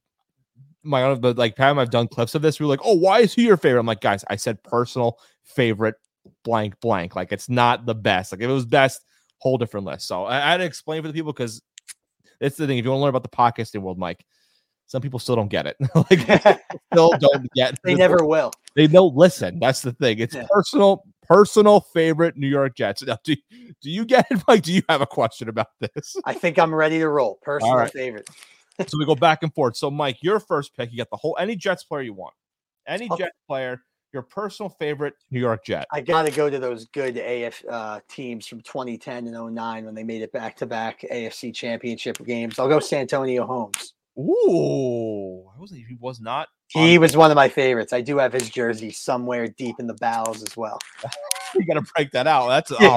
Pam, I've done clips of this. We're like, oh, why is he your favorite? I'm like, guys, I said personal favorite blank. Like, it's not the best. Like, if it was best, whole different list. So I had to explain for the people because it's the thing. If you want to learn about the podcasting world, Mike, some people still don't get it. Like, still don't get. They never will. They don't listen. That's the thing. It's personal favorite New York Jets. Now, do you get it, Mike? Do you have a question about this? I think I'm ready to roll. Personal favorite. So we go back and forth. So, Mike, your first pick, you get the whole any Jets player you want. Any Jets player, your personal favorite New York Jet. I got to go to those good teams from 2010 and 09 when they made it back-to-back AFC championship games. I'll go Santonio Holmes. Ooh. He was not. He was one of my favorites. I do have his jersey somewhere deep in the bowels as well. You got to break that out.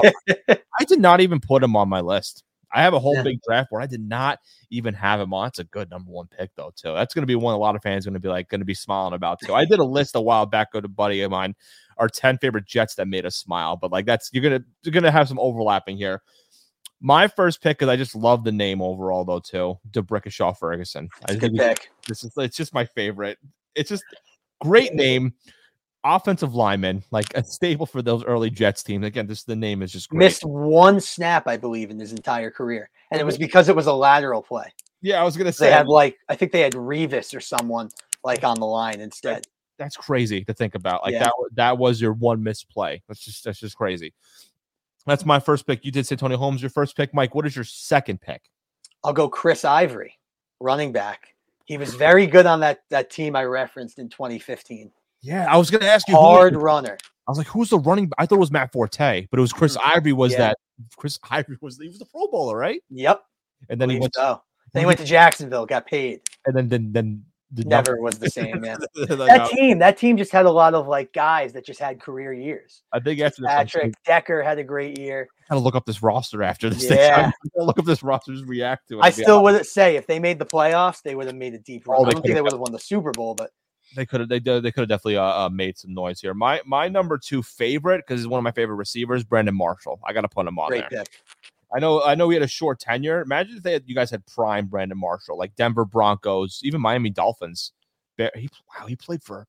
I did not even put him on my list. I have a whole big draft board. I did not even have him on. That's a good number one pick, though, too. That's going to be one a lot of fans are going to be smiling about, too. I did a list a while back with a buddy of mine, our 10 favorite Jets that made us smile. But like you're gonna have some overlapping here. My first pick, because I just love the name overall, though, too. D'Brickashaw Ferguson. Good pick. It's just my favorite. It's just great name. Offensive lineman, like a staple for those early Jets teams. Again, the name is just great. Missed one snap, I believe, in his entire career, and it was because it was a lateral play. Yeah, I was gonna say they had I think they had Revis or someone like on the line instead. That's crazy to think about. Like that was your one missed play. That's just crazy. That's my first pick. You did say Tony Holmes, your first pick. Mike, what is your second pick? I'll go Chris Ivory, running back. He was very good on that team I referenced in 2015. Yeah, I was going to ask you. Hard runner. I was like, who's the running? I thought it was Matt Forte, but it was Chris Ivory. Chris Ivory he was the Pro Bowler, right? Yep. And then he went. Then he went to Jacksonville, got paid. And then never was the same, man. that team just had a lot of like guys that just had career years. I think after Patrick Decker had a great year. I gotta look up this roster after this. Yeah, look up this roster, just react to it. I still wouldn't say if they made the playoffs, they would have made a deep run. I don't think they would have won the Super Bowl, but they could have. They could have definitely made some noise here. My number two favorite, because he's one of my favorite receivers, Brandon Marshall. I got to put him on great there. Pick. I know we had a short tenure. Imagine if you guys had prime Brandon Marshall, like Denver Broncos, even Miami Dolphins. He played for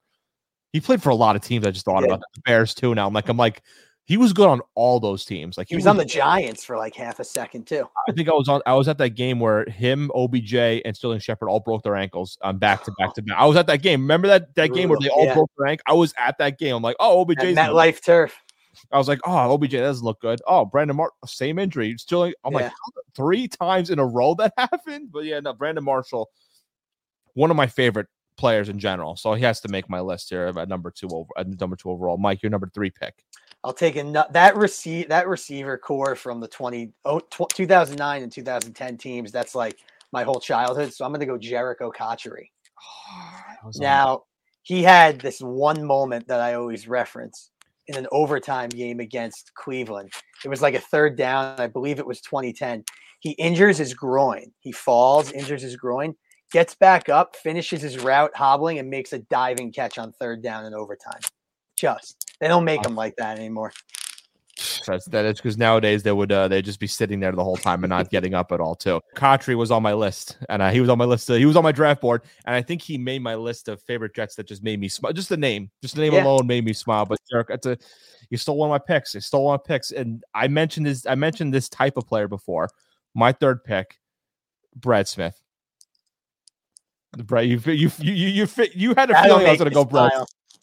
a lot of teams. I just thought about the Bears too. Now I'm like he was good on all those teams. Like he was on the Giants for like half a second too. I think I was at that game where him, OBJ, and Sterling Shepard all broke their ankles back to back. I was at that game. Remember that game where they all broke their ankle? I was at that game. I'm like, oh, OBJ's that MetLife turf. I was like, oh, OBJ doesn't look good. Oh, Brandon Marshall, same injury. Sterling. I'm like, 3 times in a row that happened. But yeah, no, Brandon Marshall, one of my favorite players in general. So he has to make my list here at number two overall. Mike, your number 3 pick. I'll take that receiver core from the 2009 and 2010 teams. That's like my whole childhood. So I'm going to go Jericho Cotchery. Now, he had this one moment that I always reference in an overtime game against Cleveland. It was like a 3rd down. I believe it was 2010. He injures his groin. He falls, injures his groin, gets back up, finishes his route hobbling, and makes a diving catch on 3rd down in overtime. They don't make them like that anymore. That is because nowadays they'd just be sitting there the whole time and not getting up at all too. Cotchery was on my list, and he was on my list. He was on my draft board, and I think he made my list of favorite Jets that just made me smile. Just the name alone made me smile. But Derek, you stole one of my picks. And I mentioned this type of player before. My 3rd pick, Brad Smith. Brad, you had a feeling I was going to go Brad.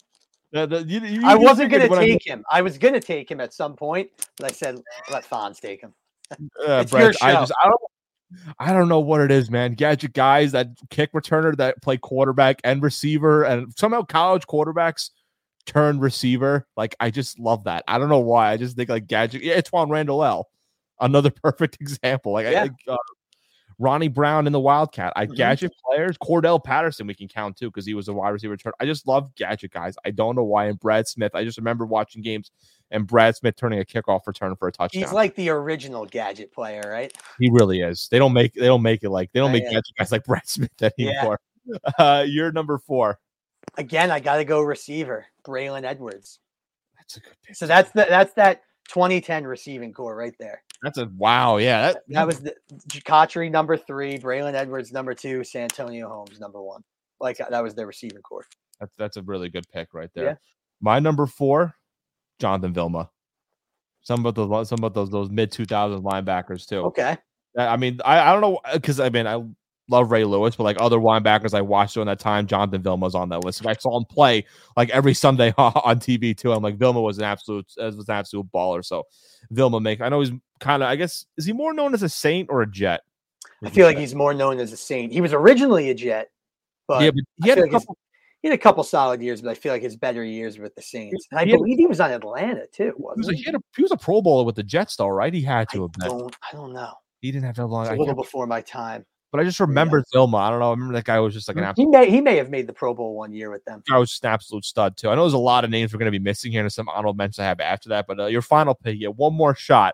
I wasn't going to take him. I was going to take him at some point, but I said, let Fonz take him. It's Brad, your show. I don't know what it is, man. Gadget guys, that kick returner that play quarterback and receiver, and somehow college quarterbacks turn receiver. Like, I just love that. I don't know why. I just think like Gadget. Yeah, Antoine Randall L. Another perfect example. Like, Yeah. I think Ronnie Brown in the Wildcat. Gadget players. Cordell Patterson we can count too because he was a wide receiver turn. I just love Gadget guys. I don't know why. And Brad Smith. I just remember watching games and Brad Smith turning a kickoff return for a touchdown. He's like the original Gadget player, right? He really is. They don't make it like they don't make yeah. Gadget guys like Brad Smith anymore. You're number 4. Again, I got to go receiver, Braylon Edwards. That's a good pick. So that's that 2010 receiving core right there. That's a wow. Yeah, That was the Jacotry number 3, Braylon Edwards number 2, Santonio Holmes number 1. Like that was their receiving core. That's a really good pick right there. Yeah. My number 4, Jonathan Vilma. Some of those mid 2000s linebackers too. Okay. I mean, I don't know because I love Ray Lewis, but like other linebackers I watched during that time, Jonathan Vilma was on that list. I saw him play like every Sunday on TV too. I'm like, Vilma was an absolute baller. So Vilma I know he's kind of, I guess, is he more known as a Saint or a Jet? I feel like he's more known as a Saint. He was originally a Jet, but yeah, but he had a couple solid years, but I feel like his better years with the Saints. And I believe he was on Atlanta too, wasn't he? He was a Pro Bowler with the Jets, though, right? He had to have been. I don't know. He didn't have that long. It's a little before my time. But I just remember Vilma. I don't know. I remember that guy was just like an absolute. He may have made the Pro Bowl one year with them. I was just an absolute stud too. I know there's a lot of names we're going to be missing here, and some honorable mentions I have after that. But your final pick, one more shot.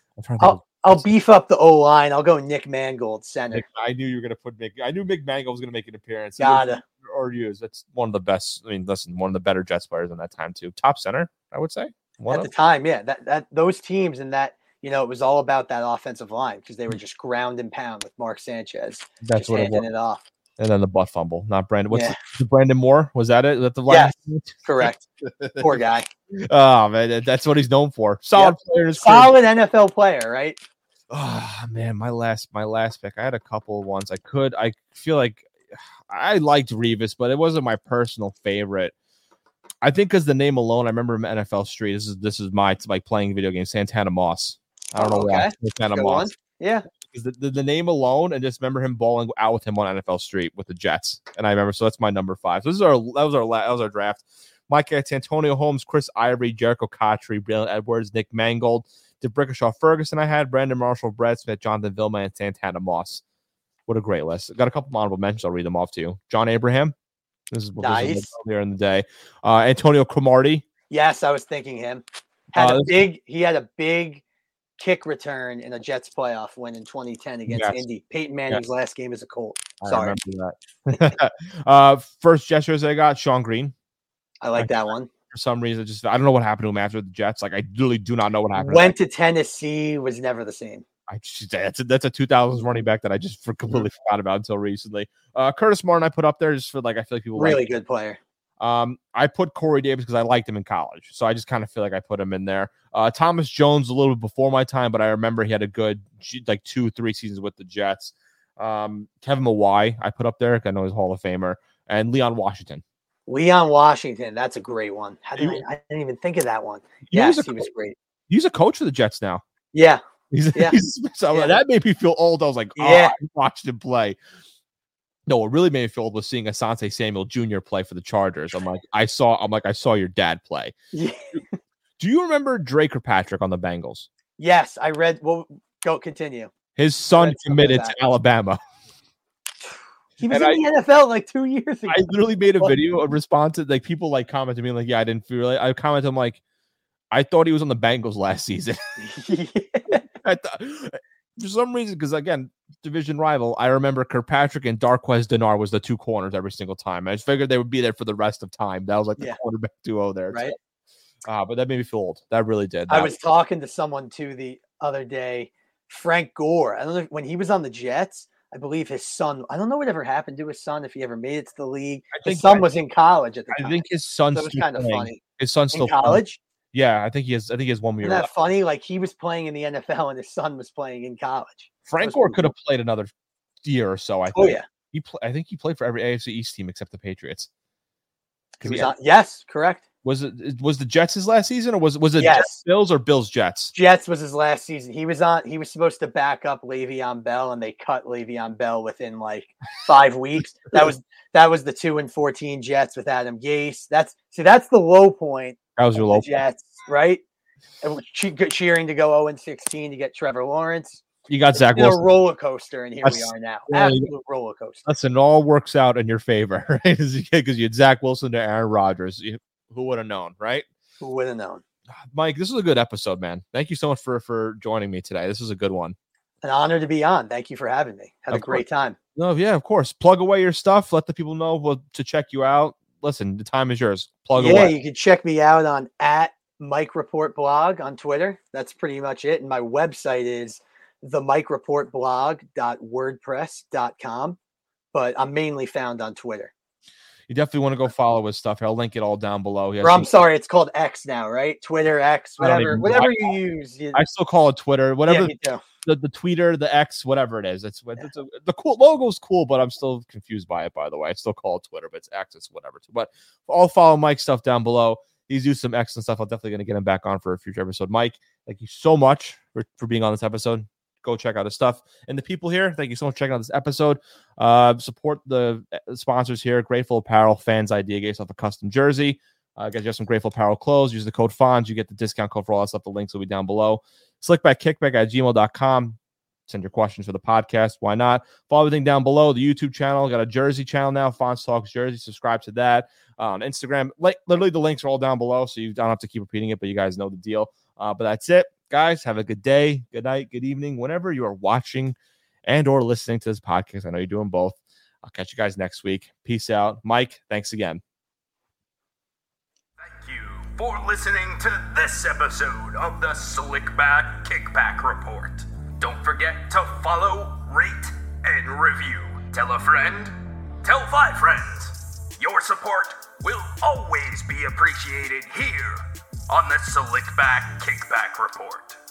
I'll beef up the O line. I'll go Nick Mangold, center. I knew you were going to put Mick. I knew Mick Mangold was going to make an appearance. Gotta. Or use. That's one of the best. I mean, listen, one of the better Jets players in that time too. Top center, I would say. At the time, yeah. That those teams and that. It was all about that offensive line because they were just ground and pound with Mark Sanchez. That's what handing it off. And then the butt fumble, not Brandon. What's Brandon Moore? Was that it? That the line? Yeah, correct. Poor guy. Oh man, that's what he's known for. Solid player. Solid NFL player, right? Oh man, my last pick. I had a couple of ones. I feel like I liked Revis, but it wasn't my personal favorite. I think because the name alone, I remember him NFL Street. This is my like playing video games. Santana Moss. I don't know why. Santana Moss. Yeah. The name alone, and just remember him balling out with him on NFL Street with the Jets. And I remember, so that's my number 5. So that was our draft. Mike Antonio Holmes, Chris Ivory, Jericho Cotchery, Braylon Edwards, Nick Mangold, DeBrickashaw Ferguson. I had Brandon Marshall, Brad Smith, Jonathan Vilma, and Santana Moss. What a great list. Got a couple honorable mentions. I'll read them off to you. John Abraham. This is nice. Earlier in the day. Antonio Cromartie. Yes, I was thinking him. He had a big kick return in a Jets playoff win in 2010 against Indy. Peyton Manning's last game as a Colt. Sorry. I remember that. First Jets jersey I got, Sean Green. I like that one. For some reason, I don't know what happened to him after the Jets. Like, I literally do not know what happened. Went to Tennessee, was never the same. That's a 2000s running back that I just completely forgot about until recently. Curtis Martin I put up there just for like I feel like people really good player. I put Corey Davis because I liked him in college, so I just kind of feel like I put him in there. Thomas Jones a little bit before my time, but I remember he had a good like 2-3 seasons with the Jets. Kevin Mawai I put up there. I know he's Hall of Famer, and Leon Washington. Leon Washington, that's a great one. I didn't even think of that one. Yes, he was great. He's a coach for the Jets now. Yeah. That made me feel old. I was like, I watched him play. No, what really made me feel old was seeing Asante Samuel Jr. play for the Chargers. I'm like, I saw your dad play. Yeah. Do you remember Dre Kirkpatrick on the Bengals? Yes, I read. Well, go continue. His son committed to Alabama. He was in the NFL like 2 years ago. I literally made a video in response to like people like commented me like, yeah, I didn't feel it. I commented, I'm like, I thought he was on the Bengals last season. For some reason, because again, division rival, I remember Kirkpatrick and Darqueze Dennard was the 2 corners every single time. I just figured they would be there for the rest of time. That was like the quarterback duo there. Right. But that made me feel old. That really did. I was talking to someone too the other day, Frank Gore. I don't know when he was on the Jets. I believe his son. I don't know whatever happened to his son. If he ever made it to the league, his son was in college at the time. I think his son's so kind of funny. His son's still in college. Yeah, I think he has 1 year. Isn't that funny? Like he was playing in the NFL and his son was playing in college. Frank Gore could have played another year or so. I think. Oh yeah. I think he played for every AFC East team except the Patriots. Yes, correct. Was the Jets his last season, or was it Yes. Jets Bills or Bills Jets? Jets was his last season. He was supposed to back up Le'Veon Bell, and they cut Le'Veon Bell within like 5 weeks. That was the 2-14 Jets with Adam Gase. That's the low point. That was your low point. Jets, right? And cheering to go 0-16 to get Trevor Lawrence. You got Zach It's been Wilson. a roller coaster, and here we are now. Yeah, Absolute roller coaster. Listen, it all works out in your favor, right? Because you had Zach Wilson to Aaron Rodgers. Who would have known, right? Who would have known? Mike, this was a good episode, man. Thank you so much for joining me today. This was a good one. An honor to be on. Thank you for having me. Had a great time. No, yeah, of course. Plug away your stuff. Let the people know to check you out. Listen, the time is yours. Plug away. Yeah, you can check me out on @MikeReportBlog on Twitter. That's pretty much it. And my website is themikereportblog.wordpress.com. But I'm mainly found on Twitter. You definitely want to go follow his stuff. I'll link it all down below. Or I'm sorry, it's called X now, right? Twitter, X, whatever you use. I still call it Twitter. Whatever. Yeah, me too. The Tweeter, the X, whatever it is. The cool logo's cool, but I'm still confused by it, by the way. I still call it Twitter, but it's X, it's whatever. But I'll follow Mike's stuff down below. He's doing some excellent stuff. I'm definitely going to get him back on for a future episode. Mike, thank you so much for being on this episode. Go check out his stuff. And the people here, thank you so much for checking out this episode. Support the sponsors here. Grateful Apparel, Fans Idea, get yourself a custom jersey. Guys, you have some Grateful Apparel clothes. Use the code FONS. You get the discount code for all that stuff. The links will be down below. Slickbackkickback@gmail.com. Send your questions for the podcast. Why not? Follow everything down below. The YouTube channel. Got a Jersey channel now. Fonz Talks Jersey. Subscribe to that. Instagram. Literally, the links are all down below, so you don't have to keep repeating it, but you guys know the deal. But that's it. Guys, have a good day, good night, good evening, whenever you are watching and or listening to this podcast. I know you're doing both. I'll catch you guys next week. Peace out. Mike, thanks again. Thank you for listening to this episode of the Slickback Kickback Report. Don't forget to follow, rate, and review. Tell a friend, tell 5 friends. Your support will always be appreciated here on the Slickback Kickback Report.